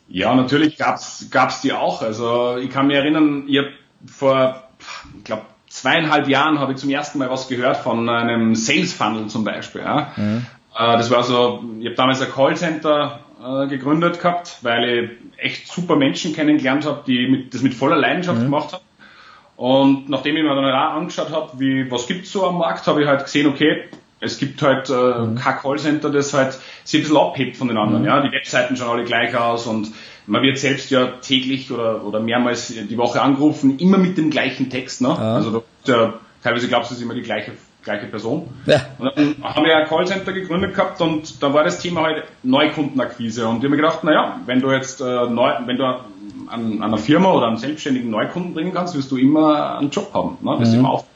[SPEAKER 2] Ja, natürlich gab's gab's die auch. Also ich kann mich erinnern, ich hab vor, ich glaube, zweieinhalb Jahren habe ich zum ersten Mal was gehört von einem Sales Funnel zum Beispiel. Ja. Mhm. Das war so, ich habe damals ein Callcenter äh, gegründet gehabt, weil ich echt super Menschen kennengelernt habe, die mit, das mit voller Leidenschaft mhm. gemacht haben. Und nachdem ich mir dann auch angeschaut habe, wie was gibt's so am Markt, habe ich halt gesehen, okay, es gibt halt äh, mhm. kein Callcenter, das halt sich ein bisschen abhebt von den anderen. Mhm. Ja, die Webseiten schauen alle gleich aus und man wird selbst ja täglich oder oder mehrmals die Woche angerufen, immer mit dem gleichen Text. Ne? Ja. Also da, ja, teilweise glaubst du, es ist immer die gleiche gleiche Person. Ja. Und dann haben wir ein Callcenter gegründet gehabt und da war das Thema halt Neukundenakquise. Und ich habe mir gedacht, naja, wenn du jetzt äh, neu, wenn du an, an einer Firma oder einen selbstständigen Neukunden bringen kannst, wirst du immer einen Job haben. Ne? Das mhm. ist immer auf.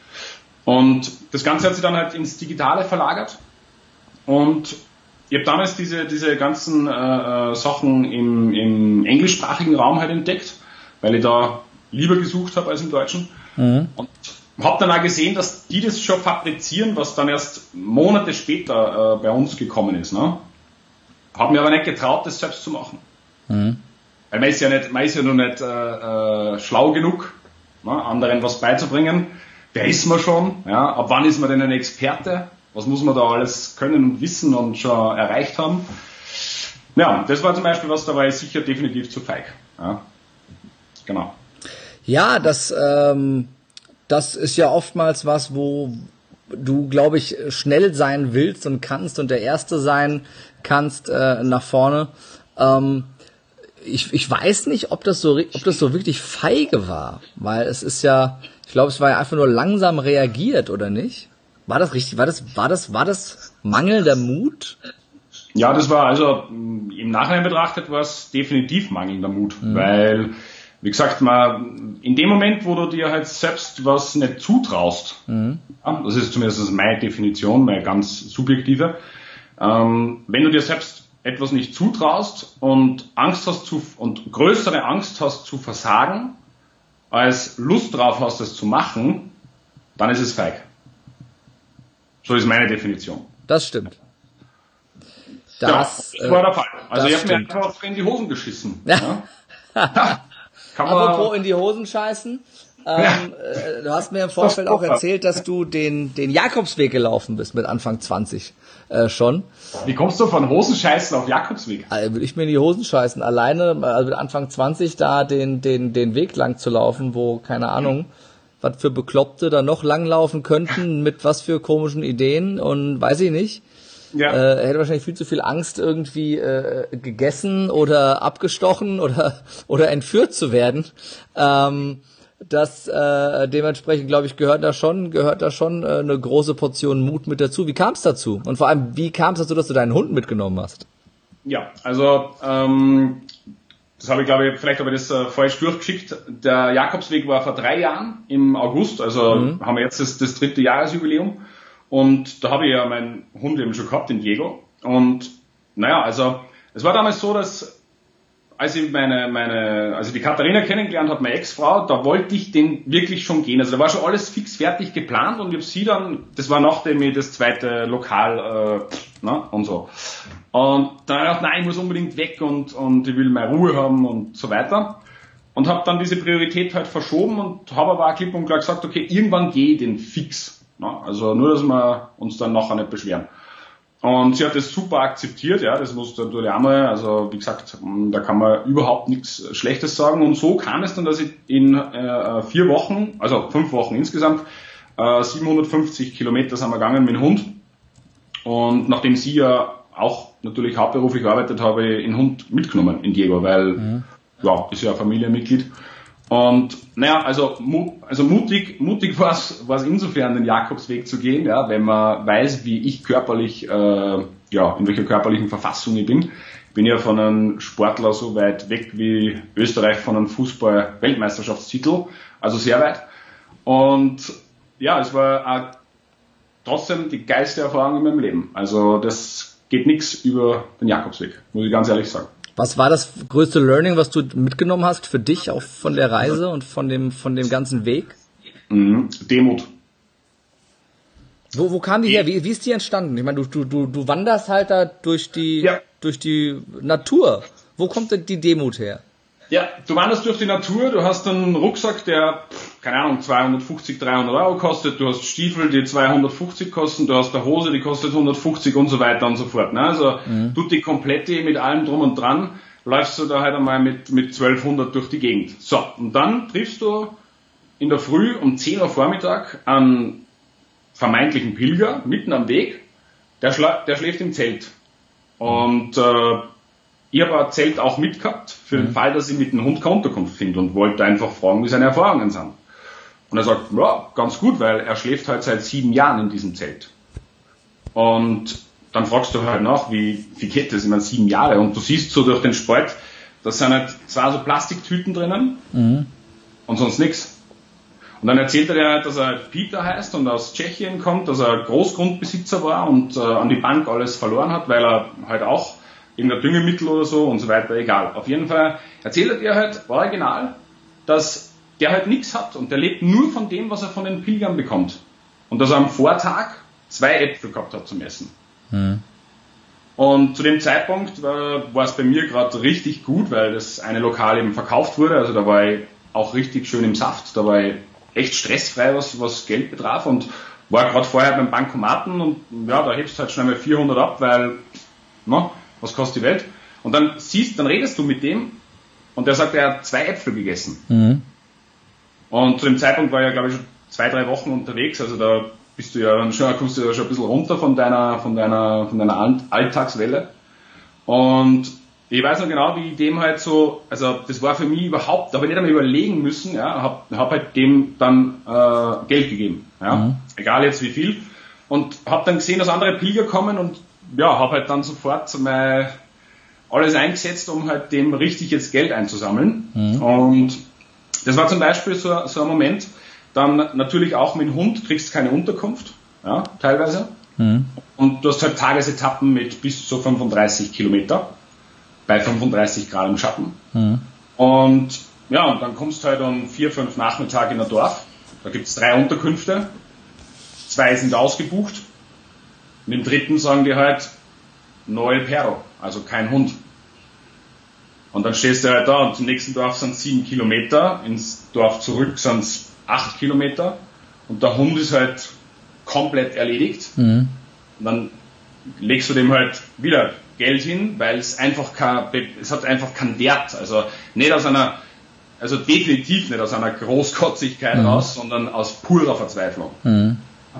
[SPEAKER 2] Und das Ganze hat sich dann halt ins Digitale verlagert. Und ich habe damals diese diese ganzen äh, Sachen im, im englischsprachigen Raum halt entdeckt, weil ich da lieber gesucht habe als im Deutschen. Mhm. Und habe dann auch gesehen, dass die das schon fabrizieren, was dann erst Monate später äh, bei uns gekommen ist. Ne? Habe mir aber nicht getraut, das selbst zu machen. Mhm. Weil man ist ja nicht, man ist ja noch nicht äh, äh, schlau genug, ne? Anderen was beizubringen. Wer ist man schon? Ja? Ab wann ist man denn ein Experte? Was muss man da alles können und wissen und schon erreicht haben? Ja, das war zum Beispiel was, da war ich sicher definitiv zu feig. Ja, genau.
[SPEAKER 1] Ja, das... Ähm Das ist ja oftmals was, wo du, glaube ich, schnell sein willst und kannst und der Erste sein kannst äh, nach vorne. Ähm, ich, ich weiß nicht, ob das so, ob das so wirklich feige war, weil es ist ja, ich glaube, es war ja einfach nur langsam reagiert, oder nicht? War das richtig? War das, war das, war das mangelnder Mut?
[SPEAKER 2] Ja, das war also im Nachhinein betrachtet war es definitiv mangelnder Mut, mhm. weil wie gesagt, man, in dem Moment, wo du dir halt selbst was nicht zutraust, mhm. ja, das ist zumindest meine Definition, meine ganz subjektive, ähm, wenn du dir selbst etwas nicht zutraust und Angst hast zu, und größere Angst hast zu versagen, als Lust drauf hast, es zu machen, dann ist es feig. So ist meine Definition.
[SPEAKER 1] Das stimmt.
[SPEAKER 2] Das, ja, das war der Fall. Also ich habe mir einfach in die Hosen geschissen. Ja. Ja.
[SPEAKER 1] Kann man Apropos in die Hosen scheißen, ähm, ja. äh, du hast mir im Vorfeld auch erzählt, dass du den den Jakobsweg gelaufen bist mit Anfang zwanzig äh, schon.
[SPEAKER 2] Wie kommst du von Hosenscheißen auf Jakobsweg?
[SPEAKER 1] Also will ich mir in die Hosen scheißen, alleine also mit Anfang zwanzig da den den den Weg lang zu laufen, wo, keine Ahnung, was für Bekloppte da noch langlaufen könnten, mit was für komischen Ideen und weiß ich nicht. Ja. Äh, er hätte wahrscheinlich viel zu viel Angst, irgendwie äh, gegessen oder abgestochen oder oder entführt zu werden. Ähm, das äh, dementsprechend, glaube ich, gehört da schon gehört da schon äh, eine große Portion Mut mit dazu. Wie kam es dazu? Und vor allem, wie kam es dazu, dass du deinen Hund mitgenommen hast?
[SPEAKER 2] Ja, also ähm, das habe ich, glaube ich, vielleicht habe ich das äh, falsch durchgeschickt. Der Jakobsweg war vor drei Jahren im August, also mhm. haben wir jetzt das, das dritte Jahresjubiläum. Und da habe ich ja meinen Hund eben schon gehabt, den Diego. Und naja, also es war damals so, dass als ich meine, meine, also die Katharina kennengelernt habe, meine Ex-Frau, da wollte ich den wirklich schon gehen. Also da war schon alles fix fertig geplant und ich habe sie dann, das war nachdem ich das zweite Lokal, äh, na, und so. Und dann habe ich gedacht, nein, ich muss unbedingt weg und, und ich will meine Ruhe haben und so weiter. Und habe dann diese Priorität halt verschoben und habe aber auch klipp und klar gesagt, okay, irgendwann gehe ich den fix. Na, also nur, dass wir uns dann nachher nicht beschweren. Und sie hat das super akzeptiert, ja, das muss natürlich einmal, also wie gesagt, da kann man überhaupt nichts Schlechtes sagen. Und so kam es dann, dass ich in äh, vier Wochen, also fünf Wochen insgesamt, äh, siebenhundertfünfzig Kilometer sind wir gegangen mit dem Hund. Und nachdem sie ja auch natürlich hauptberuflich arbeitet, habe ich den Hund mitgenommen in Diego, weil, mhm. ja, ist ja ein Familienmitglied. Und naja, also, also mutig, mutig war es insofern, den Jakobsweg zu gehen, ja, wenn man weiß, wie ich körperlich, äh, ja, in welcher körperlichen Verfassung ich bin. Ich bin ja von einem Sportler so weit weg wie Österreich von einem Fußball-Weltmeisterschaftstitel, also sehr weit. Und ja, es war auch trotzdem die geilste Erfahrung in meinem Leben. Also das geht nichts über den Jakobsweg, muss ich ganz ehrlich sagen.
[SPEAKER 1] Was war das größte Learning, was du mitgenommen hast für dich auch von der Reise und von dem von dem ganzen Weg?
[SPEAKER 2] Mhm. Demut.
[SPEAKER 1] Wo, wo kam die her? Wie, wie ist die entstanden? Ich meine, du, du, du, du wanderst halt da durch die, ja. durch die Natur Wo kommt denn die Demut her?
[SPEAKER 2] Ja, du wanderst durch die Natur, du hast einen Rucksack, der, keine Ahnung, zweihundertfünfzig, dreihundert Euro kostet, du hast Stiefel, die zweihundertfünfzig kosten, du hast eine Hose, die kostet hundertfünfzig und so weiter und so fort. Ne? Also mhm. tutti completi mit allem drum und dran, läufst du da halt einmal mit, mit zwölfhundert durch die Gegend. So, und dann triffst du in der Früh um zehn Uhr Vormittag einen vermeintlichen Pilger mitten am Weg, der, schla- der schläft im Zelt. Und äh, ich habe ein Zelt auch mitgehabt, für den mhm. Fall, dass ich mit dem Hund keine Unterkunft finde und wollte einfach fragen, wie seine Erfahrungen sind. Und er sagt, ja, ganz gut, weil er schläft halt seit sieben Jahren in diesem Zelt. Und dann fragst du halt nach, wie, wie geht das? Ich meine, sieben Jahre. Und du siehst so durch den Spalt, da sind halt zwei so Plastiktüten drinnen mhm. und sonst nichts. Und dann erzählt er dir halt, dass er Peter heißt und aus Tschechien kommt, dass er Großgrundbesitzer war und äh, an die Bank alles verloren hat, weil er halt auch irgendein Düngemittel oder so und so weiter, egal. Auf jeden Fall erzählt er dir halt original, dass der halt nichts hat und der lebt nur von dem, was er von den Pilgern bekommt. Und dass er am Vortag zwei Äpfel gehabt hat zum Essen. Mhm. Und zu dem Zeitpunkt war, war es bei mir gerade richtig gut, weil das eine Lokal eben verkauft wurde. Also da war ich auch richtig schön im Saft. Da war ich echt stressfrei, was, was Geld betraf und war gerade vorher beim Bankomaten und ja, da hebst du halt schnell mal vierhundert ab, weil, na, was kostet die Welt? Und dann siehst, dann redest du mit dem und der sagt, er hat zwei Äpfel gegessen. Mhm. Und zu dem Zeitpunkt war ich ja, glaube ich, schon zwei, drei Wochen unterwegs, also da bist du ja dann schon, kommst du ja schon ein bisschen runter von deiner, von deiner, von deiner Alltagswelle. Und ich weiß noch genau, wie ich dem halt so, also das war für mich überhaupt, da habe ich nicht einmal überlegen müssen, ja, hab, hab halt dem dann äh, Geld gegeben, ja, mhm. egal jetzt wie viel. Und habe dann gesehen, dass andere Pilger kommen und ja, habe halt dann sofort mein alles eingesetzt, um halt dem richtig jetzt Geld einzusammeln. Mhm. Und das war zum Beispiel so, so ein Moment. Dann natürlich auch mit dem Hund kriegst du keine Unterkunft, ja, teilweise. Mhm. Und du hast halt Tagesetappen mit bis zu fünfunddreißig Kilometer bei fünfunddreißig Grad im Schatten. Mhm. Und ja, und dann kommst du halt um vier, fünf Nachmittag in ein Dorf. Da gibt es drei Unterkünfte. Zwei sind ausgebucht. Und im dritten sagen die halt, no el perro, also kein Hund. Und dann stehst du halt da und zum nächsten Dorf sind es sieben Kilometer, ins Dorf zurück sind es acht Kilometer und der Hund ist halt komplett erledigt. Mhm. Und dann legst du dem halt wieder Geld hin, weil es einfach kein, es hat einfach keinen Wert. Also nicht aus einer, also definitiv nicht aus einer Großkotzigkeit mhm. raus, sondern aus purer Verzweiflung. Mhm.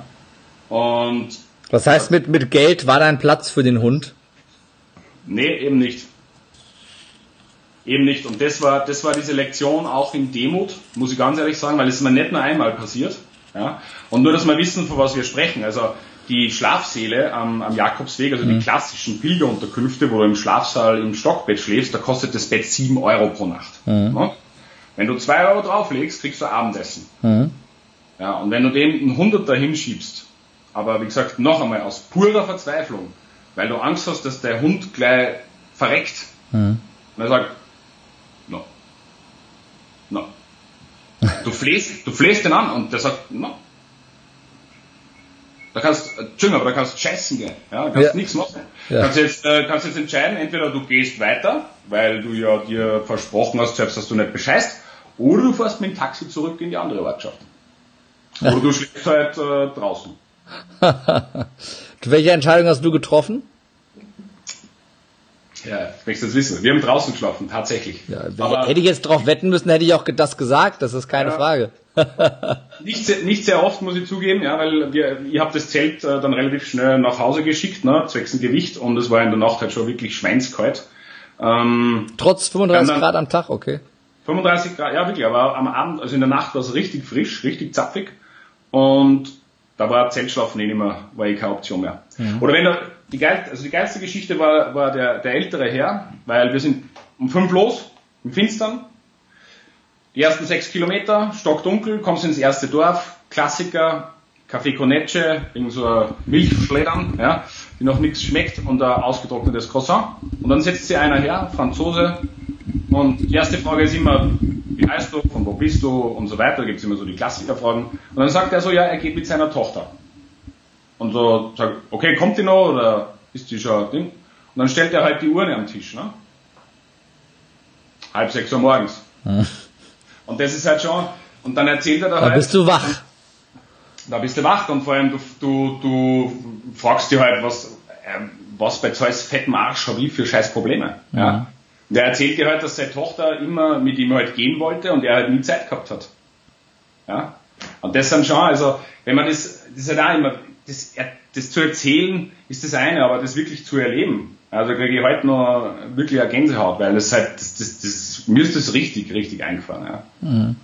[SPEAKER 2] Und
[SPEAKER 1] was heißt mit, mit Geld war da ein Platz für den Hund?
[SPEAKER 2] Nee, eben nicht. Eben nicht. Und das war, das war diese Lektion auch in Demut, muss ich ganz ehrlich sagen, weil es ist mir nicht nur einmal passiert. Ja. Und nur, dass wir wissen, von was wir sprechen. Also die Schlafsäle am, am Jakobsweg, also mhm. die klassischen Pilgerunterkünfte, wo du im Schlafsaal im Stockbett schläfst, da kostet das Bett sieben Euro pro Nacht. Mhm. Ja. Wenn du zwei Euro drauflegst, kriegst du Abendessen. Mhm. Ja, und wenn du dem einen Hunderter hinschiebst, aber wie gesagt, noch einmal aus purer Verzweiflung, weil du Angst hast, dass der Hund gleich verreckt. Mhm. Und er sagt, no, no. Du flehst, du flehst den an und der sagt, no. Da kannst, Entschuldigung, aber da kannst du scheißen gehen, ja, da kannst ja. nichts machen. Ja. Kannst jetzt, äh, kannst jetzt entscheiden, entweder du gehst weiter, weil du ja dir versprochen hast, selbst dass du nicht bescheißt, oder du fährst mit dem Taxi zurück in die andere Ortschaft. Oder du schläfst halt äh, draußen.
[SPEAKER 1] Welche Entscheidung hast du getroffen?
[SPEAKER 2] Ja, ich möchte das wissen. Wir haben draußen geschlafen, tatsächlich.
[SPEAKER 1] Ja, aber hätte ich jetzt drauf wetten müssen, hätte ich auch das gesagt, das ist keine ja, Frage.
[SPEAKER 2] nicht, sehr, nicht sehr oft, muss ich zugeben, ja, weil wir, ich habe das Zelt äh, dann relativ schnell nach Hause geschickt, ne, zwecks dem Gewicht, und es war in der Nacht halt schon wirklich schweinskalt. Ähm,
[SPEAKER 1] Trotz fünfunddreißig Grad am Tag, okay.
[SPEAKER 2] fünfunddreißig Grad, ja wirklich, aber am Abend, also in der Nacht war es richtig frisch, richtig zapfig, und da war Zeltschlafen eh nicht mehr, war eh keine Option mehr. Mhm. Oder wenn er, die geil, also die geilste Geschichte war, war der, der ältere Herr, weil wir sind um fünf los, im Finstern, die ersten sechs Kilometer, stockdunkel, kommst ins erste Dorf, Klassiker, Café con Leche, irgend so ein Milchschleddern, ja, die noch nichts schmeckt, und ein ausgetrocknetes Croissant. Und dann setzt sich einer her, Franzose, und die erste Frage ist immer, wie heißt du, von wo bist du, und so weiter, da gibt es immer so die Klassikerfragen. Und dann sagt er so, ja, er geht mit seiner Tochter. Und so sagt, okay, kommt die noch, oder ist die schon Ding? Und dann stellt er halt die Urne am Tisch, ne? halb sechs Uhr morgens. Hm. Und das ist halt schon, und dann erzählt er da, da halt.
[SPEAKER 1] Da bist du wach.
[SPEAKER 2] Da bist du wach und vor allem du, du, du fragst dir halt, was, äh, was bei so einem fetten Arsch habe ich für scheiß Probleme. Mhm. Ja. Und er erzählt dir halt, dass seine Tochter immer mit ihm halt gehen wollte und er halt nie Zeit gehabt hat. Ja. Und das dann schon, also, wenn man das, das ist halt auch immer, das, das zu erzählen ist das eine, aber das wirklich zu erleben. Also kriege ich heute noch wirklich eine Gänsehaut, weil das halt, das, das, das, mir ist das richtig, richtig eingefahren, ja.
[SPEAKER 1] Mhm.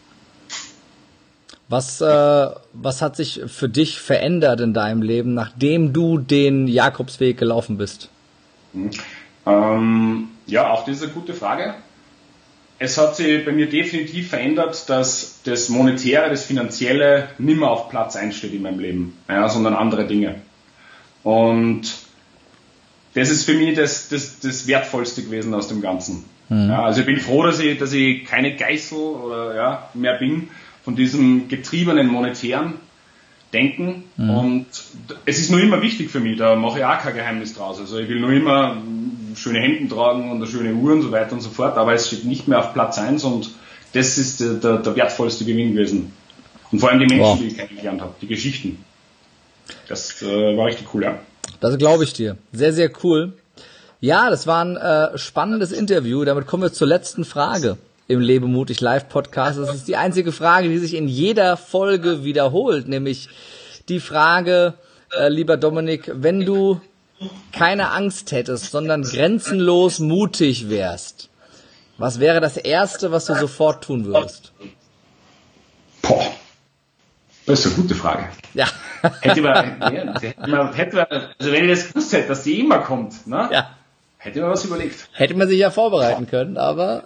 [SPEAKER 1] Was, äh, was hat sich für dich verändert in deinem Leben, nachdem du den Jakobsweg gelaufen bist?
[SPEAKER 2] Mhm. Ähm, ja, auch das ist eine gute Frage. Es hat sich bei mir definitiv verändert, dass das Monetäre, das Finanzielle nicht mehr auf Platz eins steht in meinem Leben, ja, sondern andere Dinge. Und das ist für mich das, das, das Wertvollste gewesen aus dem Ganzen. Mhm. Ja, also ich bin froh, dass ich, dass ich keine Geißel oder, ja, mehr bin von diesem getriebenen monetären Denken. Mhm. Und es ist nur immer wichtig für mich, da mache ich auch kein Geheimnis draus. Also ich will nur immer schöne Hemden tragen und eine schöne Uhr und so weiter und so fort, aber es steht nicht mehr auf Platz eins und das ist der, der, der wertvollste Gewinn gewesen. Und vor allem die Menschen, wow. die ich kennengelernt habe, die Geschichten. Das äh, war richtig cool, ja.
[SPEAKER 1] Das glaube ich dir. Sehr, sehr cool. Ja, das war ein äh, spannendes Interview. Damit kommen wir zur letzten Frage im Lebe mutig Live Podcast. Das ist die einzige Frage, die sich in jeder Folge wiederholt, nämlich die Frage, äh, lieber Dominik, wenn du keine Angst hättest, sondern grenzenlos mutig wärst, was wäre das Erste, was du sofort tun würdest?
[SPEAKER 2] Boah, das ist eine gute Frage.
[SPEAKER 1] Ja.
[SPEAKER 2] Hätte man, ja, hätte man, hätte man, also wenn ich das gewusst hätte, dass die immer kommt, ne?
[SPEAKER 1] Ja.
[SPEAKER 2] Hätte man was überlegt.
[SPEAKER 1] Hätte man sich ja vorbereiten können, aber.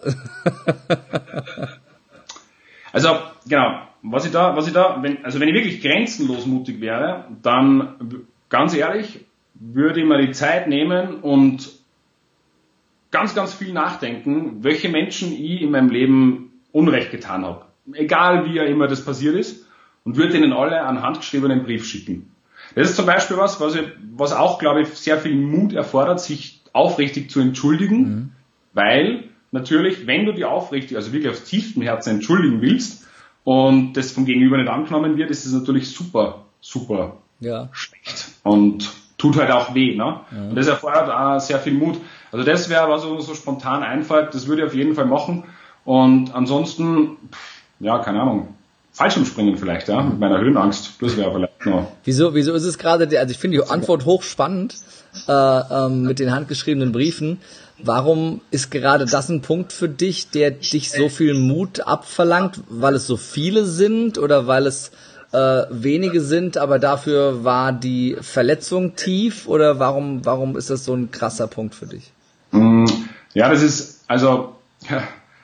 [SPEAKER 2] Also, genau, was ich da, was ich da, wenn, also wenn ich wirklich grenzenlos mutig wäre, dann, ganz ehrlich, würde ich mir die Zeit nehmen und ganz, ganz viel nachdenken, welche Menschen ich in meinem Leben Unrecht getan habe. Egal wie ja immer das passiert ist, und würde ihnen alle einen handgeschriebenen Brief schicken. Das ist zum Beispiel was, was, ich, was auch, glaube ich, sehr viel Mut erfordert, sich aufrichtig zu entschuldigen, mhm. weil natürlich, wenn du dir aufrichtig, also wirklich aus tiefstem Herzen entschuldigen willst und das vom Gegenüber nicht angenommen wird, ist es natürlich super, super
[SPEAKER 1] ja.
[SPEAKER 2] schlecht und tut halt auch weh. Ne? Mhm. Und das erfordert auch sehr viel Mut. Also das wäre, was so, so spontan einfällt, das würde ich auf jeden Fall machen. Und ansonsten, ja, keine Ahnung, Fallschirmspringen vielleicht, ja, mit meiner Höhenangst, das wäre vielleicht noch.
[SPEAKER 1] Wieso, wieso ist es gerade, der, also ich finde die Antwort hochspannend, äh, ähm, mit den handgeschriebenen Briefen. Warum ist gerade das ein Punkt für dich, der dich so viel Mut abverlangt? Weil es so viele sind oder weil es äh, wenige sind, aber dafür war die Verletzung tief? Oder warum, warum ist das so ein krasser Punkt für dich?
[SPEAKER 2] Ja, das ist, also, ja,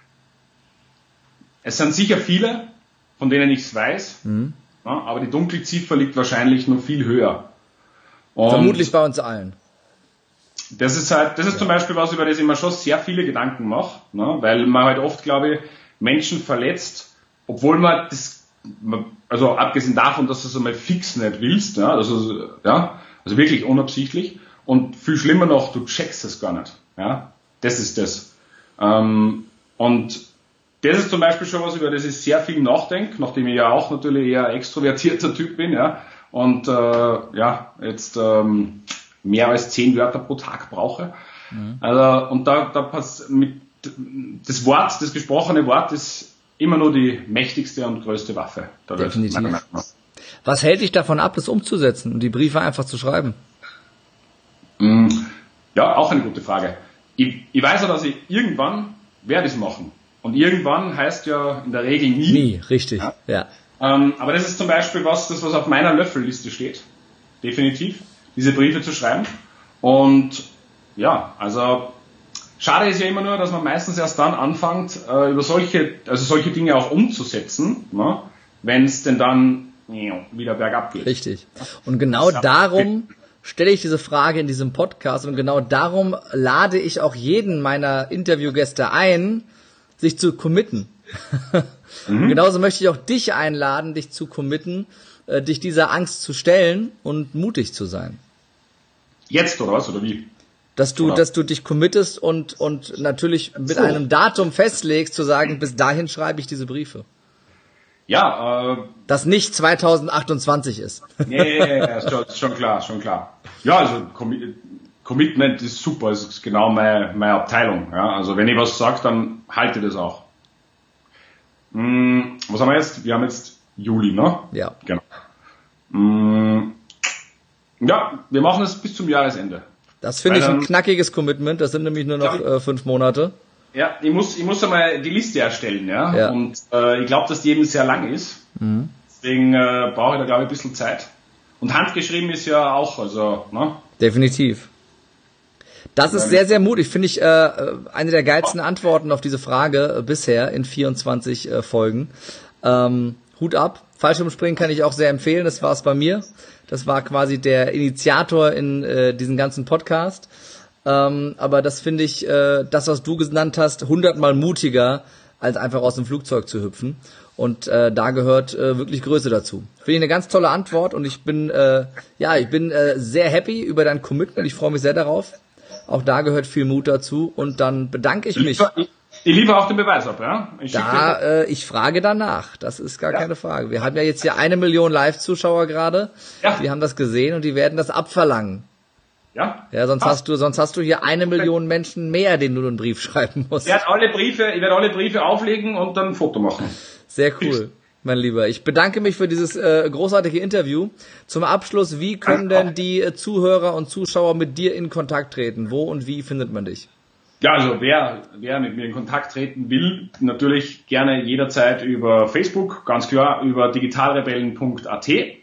[SPEAKER 2] es sind sicher viele, von denen ich es weiß, mhm. ja, aber die Dunkelziffer liegt wahrscheinlich noch viel höher.
[SPEAKER 1] Und vermutlich bei uns allen.
[SPEAKER 2] Das ist halt, das ist ja. zum Beispiel was, über das ich mir schon sehr viele Gedanken mache, ne, weil man halt oft, glaube ich, Menschen verletzt, obwohl man das, also abgesehen davon, dass du es einmal fix nicht willst, ja, also, ja, also wirklich unabsichtlich, und viel schlimmer noch, du checkst es gar nicht, ja, das ist das. Ähm, und das ist zum Beispiel schon was, über das ich sehr viel nachdenke, nachdem ich ja auch natürlich eher extrovertierter Typ bin, ja, und äh, ja, jetzt ähm, mehr als zehn Wörter pro Tag brauche. Mhm. Also, und da, da passt mit das Wort, das gesprochene Wort ist immer nur die mächtigste und größte Waffe.
[SPEAKER 1] Definitiv. Was hält dich davon ab, das umzusetzen und die Briefe einfach zu schreiben?
[SPEAKER 2] Ja, auch eine gute Frage. Ich, ich weiß ja, dass ich irgendwann werde ich es machen. Und irgendwann heißt ja in der Regel nie.
[SPEAKER 1] Nie, richtig, ja. ja.
[SPEAKER 2] Ähm, aber das ist zum Beispiel was, das was auf meiner Löffelliste steht. Definitiv. Diese Briefe zu schreiben. Und ja, also schade ist ja immer nur, dass man meistens erst dann anfängt, äh, über solche, also solche Dinge auch umzusetzen, ne, wenn es denn dann wieder bergab geht.
[SPEAKER 1] Richtig. Und genau darum stelle ich diese Frage in diesem Podcast und genau darum lade ich auch jeden meiner Interviewgäste ein, sich zu committen. Mhm. Genauso möchte ich auch dich einladen, dich zu committen, äh, dich dieser Angst zu stellen und mutig zu sein.
[SPEAKER 2] Jetzt oder was, oder wie?
[SPEAKER 1] Dass du,
[SPEAKER 2] Oder?
[SPEAKER 1] dass du dich committest und, und natürlich mit
[SPEAKER 2] So.
[SPEAKER 1] einem Datum festlegst, zu sagen, bis dahin schreibe ich diese Briefe.
[SPEAKER 2] Ja, äh,
[SPEAKER 1] Das nicht zweitausendachtundzwanzig ist.
[SPEAKER 2] nee, ja, ist schon, ist schon klar, schon klar. Ja, also Commi- Commitment ist super, es ist genau meine, meine Abteilung. Ja, also wenn ich was sage, dann halte ich das auch. Hm, was haben wir jetzt? Wir haben jetzt Juli, ne?
[SPEAKER 1] Ja.
[SPEAKER 2] Genau. Hm, ja, wir machen es bis zum Jahresende.
[SPEAKER 1] Das finde ich
[SPEAKER 2] Weil
[SPEAKER 1] ein
[SPEAKER 2] dann-
[SPEAKER 1] knackiges Commitment. Das sind nämlich nur noch
[SPEAKER 2] Ja.
[SPEAKER 1] äh, fünf Monate.
[SPEAKER 2] Ja, ich muss, ich muss einmal die Liste erstellen, ja.
[SPEAKER 1] Ja.
[SPEAKER 2] Und äh, ich glaube, dass die eben sehr lang ist.
[SPEAKER 1] Mhm.
[SPEAKER 2] Deswegen äh, brauche ich da, glaube ich, ein bisschen Zeit. Und handgeschrieben ist ja auch, also, ne?
[SPEAKER 1] Definitiv. Das ist sehr, sehr mutig. Finde ich äh, eine der geilsten Antworten auf diese Frage äh, bisher in vierundzwanzig äh, Folgen. Ähm, Hut ab. Fallschirmspringen kann ich auch sehr empfehlen. Das war es bei mir. Das war quasi der Initiator in äh, diesen ganzen Podcast. Ähm, aber das finde ich, äh, das, was du genannt hast, hundertmal mutiger, als einfach aus dem Flugzeug zu hüpfen. Und äh, da gehört äh, wirklich Größe dazu. Finde ich eine ganz tolle Antwort und ich bin, äh, ja, ich bin äh, sehr happy über dein Commitment. Ich freue mich sehr darauf. Auch da gehört viel Mut dazu. Und dann bedanke ich mich.
[SPEAKER 2] Ich, ich liefere auch den Beweis ab, ja? Ich schicke
[SPEAKER 1] Da,
[SPEAKER 2] dir-
[SPEAKER 1] äh, ich frage danach. Das ist gar
[SPEAKER 2] Ja.
[SPEAKER 1] keine Frage. Wir haben ja jetzt hier eine Million Live-Zuschauer gerade.
[SPEAKER 2] Ja.
[SPEAKER 1] Die haben das gesehen und die werden das abverlangen.
[SPEAKER 2] Ja?
[SPEAKER 1] Ja, sonst
[SPEAKER 2] Passt.
[SPEAKER 1] hast du, sonst hast du hier eine Million Menschen mehr, denen du einen Brief schreiben musst.
[SPEAKER 2] Ich werde alle Briefe, ich werde alle Briefe auflegen und dann ein Foto machen.
[SPEAKER 1] Sehr cool, mein Lieber. Ich bedanke mich für dieses äh, großartige Interview. Zum Abschluss, wie können denn die äh, Zuhörer und Zuschauer mit dir in Kontakt treten? Wo und wie findet man dich?
[SPEAKER 2] Ja, also wer, wer mit mir in Kontakt treten will, natürlich gerne jederzeit über Facebook, ganz klar über digitalrebellen punkt a t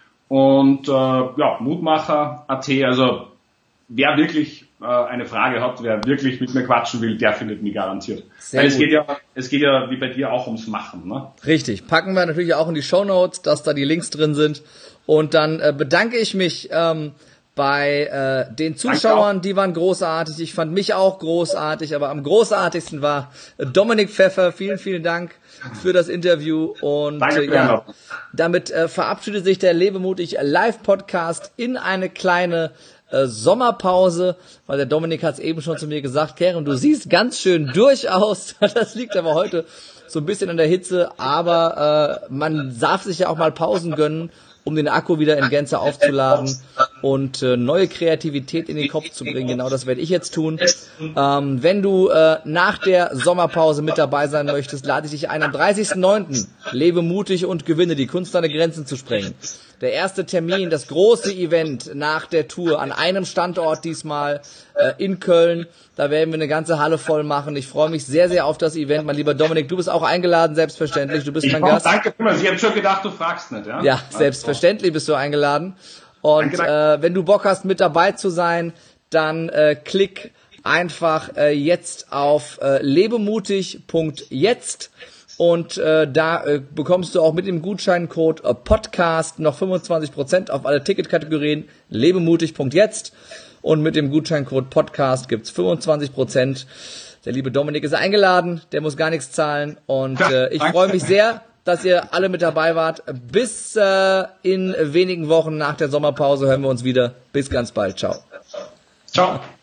[SPEAKER 2] und äh, ja, Mutmacher punkt a t, also wer wirklich äh, eine Frage hat, wer wirklich mit mir quatschen will, der findet mich garantiert.
[SPEAKER 1] Sehr
[SPEAKER 2] Weil es
[SPEAKER 1] gut.
[SPEAKER 2] geht ja, es geht ja wie bei dir auch ums Machen, ne?
[SPEAKER 1] Richtig. Packen wir natürlich auch in die Shownotes, dass da die Links drin sind. Und dann äh, bedanke ich mich ähm, bei äh, den Zuschauern, die waren großartig. Ich fand mich auch großartig, aber am großartigsten war äh, Dominik Pfeffer. Vielen, vielen Dank für das Interview. Und
[SPEAKER 2] Danke
[SPEAKER 1] äh,
[SPEAKER 2] für die
[SPEAKER 1] ja,
[SPEAKER 2] Einladung.
[SPEAKER 1] damit äh, verabschiedet sich der Lebemutig Live-Podcast in eine kleine äh, Sommerpause, weil der Dominik hat es eben schon zu mir gesagt, Kerem, du siehst ganz schön durch aus. Das liegt aber heute so ein bisschen an der Hitze, aber äh, man darf sich ja auch mal Pausen gönnen, um den Akku wieder in Gänze aufzuladen und äh, neue Kreativität in den Kopf zu bringen. Genau das werde ich jetzt tun. Ähm, wenn du äh, nach der Sommerpause mit dabei sein möchtest, lade ich dich ein am dreißigsten neunten Lebe mutig und gewinne, die Kunst, deine Grenzen zu sprengen. Der erste Termin, das große Event nach der Tour an einem Standort diesmal äh, in Köln. Da werden wir eine ganze Halle voll machen. Ich freue mich sehr, sehr auf das Event. Mein lieber Dominik, du bist auch eingeladen, selbstverständlich. Du bist
[SPEAKER 2] Ich
[SPEAKER 1] mein
[SPEAKER 2] komm,
[SPEAKER 1] Gast.
[SPEAKER 2] danke vielmals. Ich habe schon gedacht, du fragst nicht, ja?
[SPEAKER 1] Ja, selbstverständlich bist du eingeladen. Und
[SPEAKER 2] Danke, danke.
[SPEAKER 1] äh, wenn du Bock hast, mit dabei zu sein, dann äh, klick einfach äh, jetzt auf äh, lebemutig punkt jetzt und äh, da äh, bekommst du auch mit dem Gutscheincode äh, Podcast noch fünfundzwanzig Prozent auf alle Ticketkategorien lebemutig punkt jetzt und mit dem Gutscheincode Podcast gibt's fünfundzwanzig Prozent. Der liebe Dominik ist eingeladen, der muss gar nichts zahlen und
[SPEAKER 2] Ja,
[SPEAKER 1] äh, ich
[SPEAKER 2] danke.
[SPEAKER 1] freue mich sehr, dass ihr alle mit dabei wart. Bis äh, in wenigen Wochen nach der Sommerpause hören wir uns wieder. Bis ganz bald. Ciao.
[SPEAKER 2] Ciao.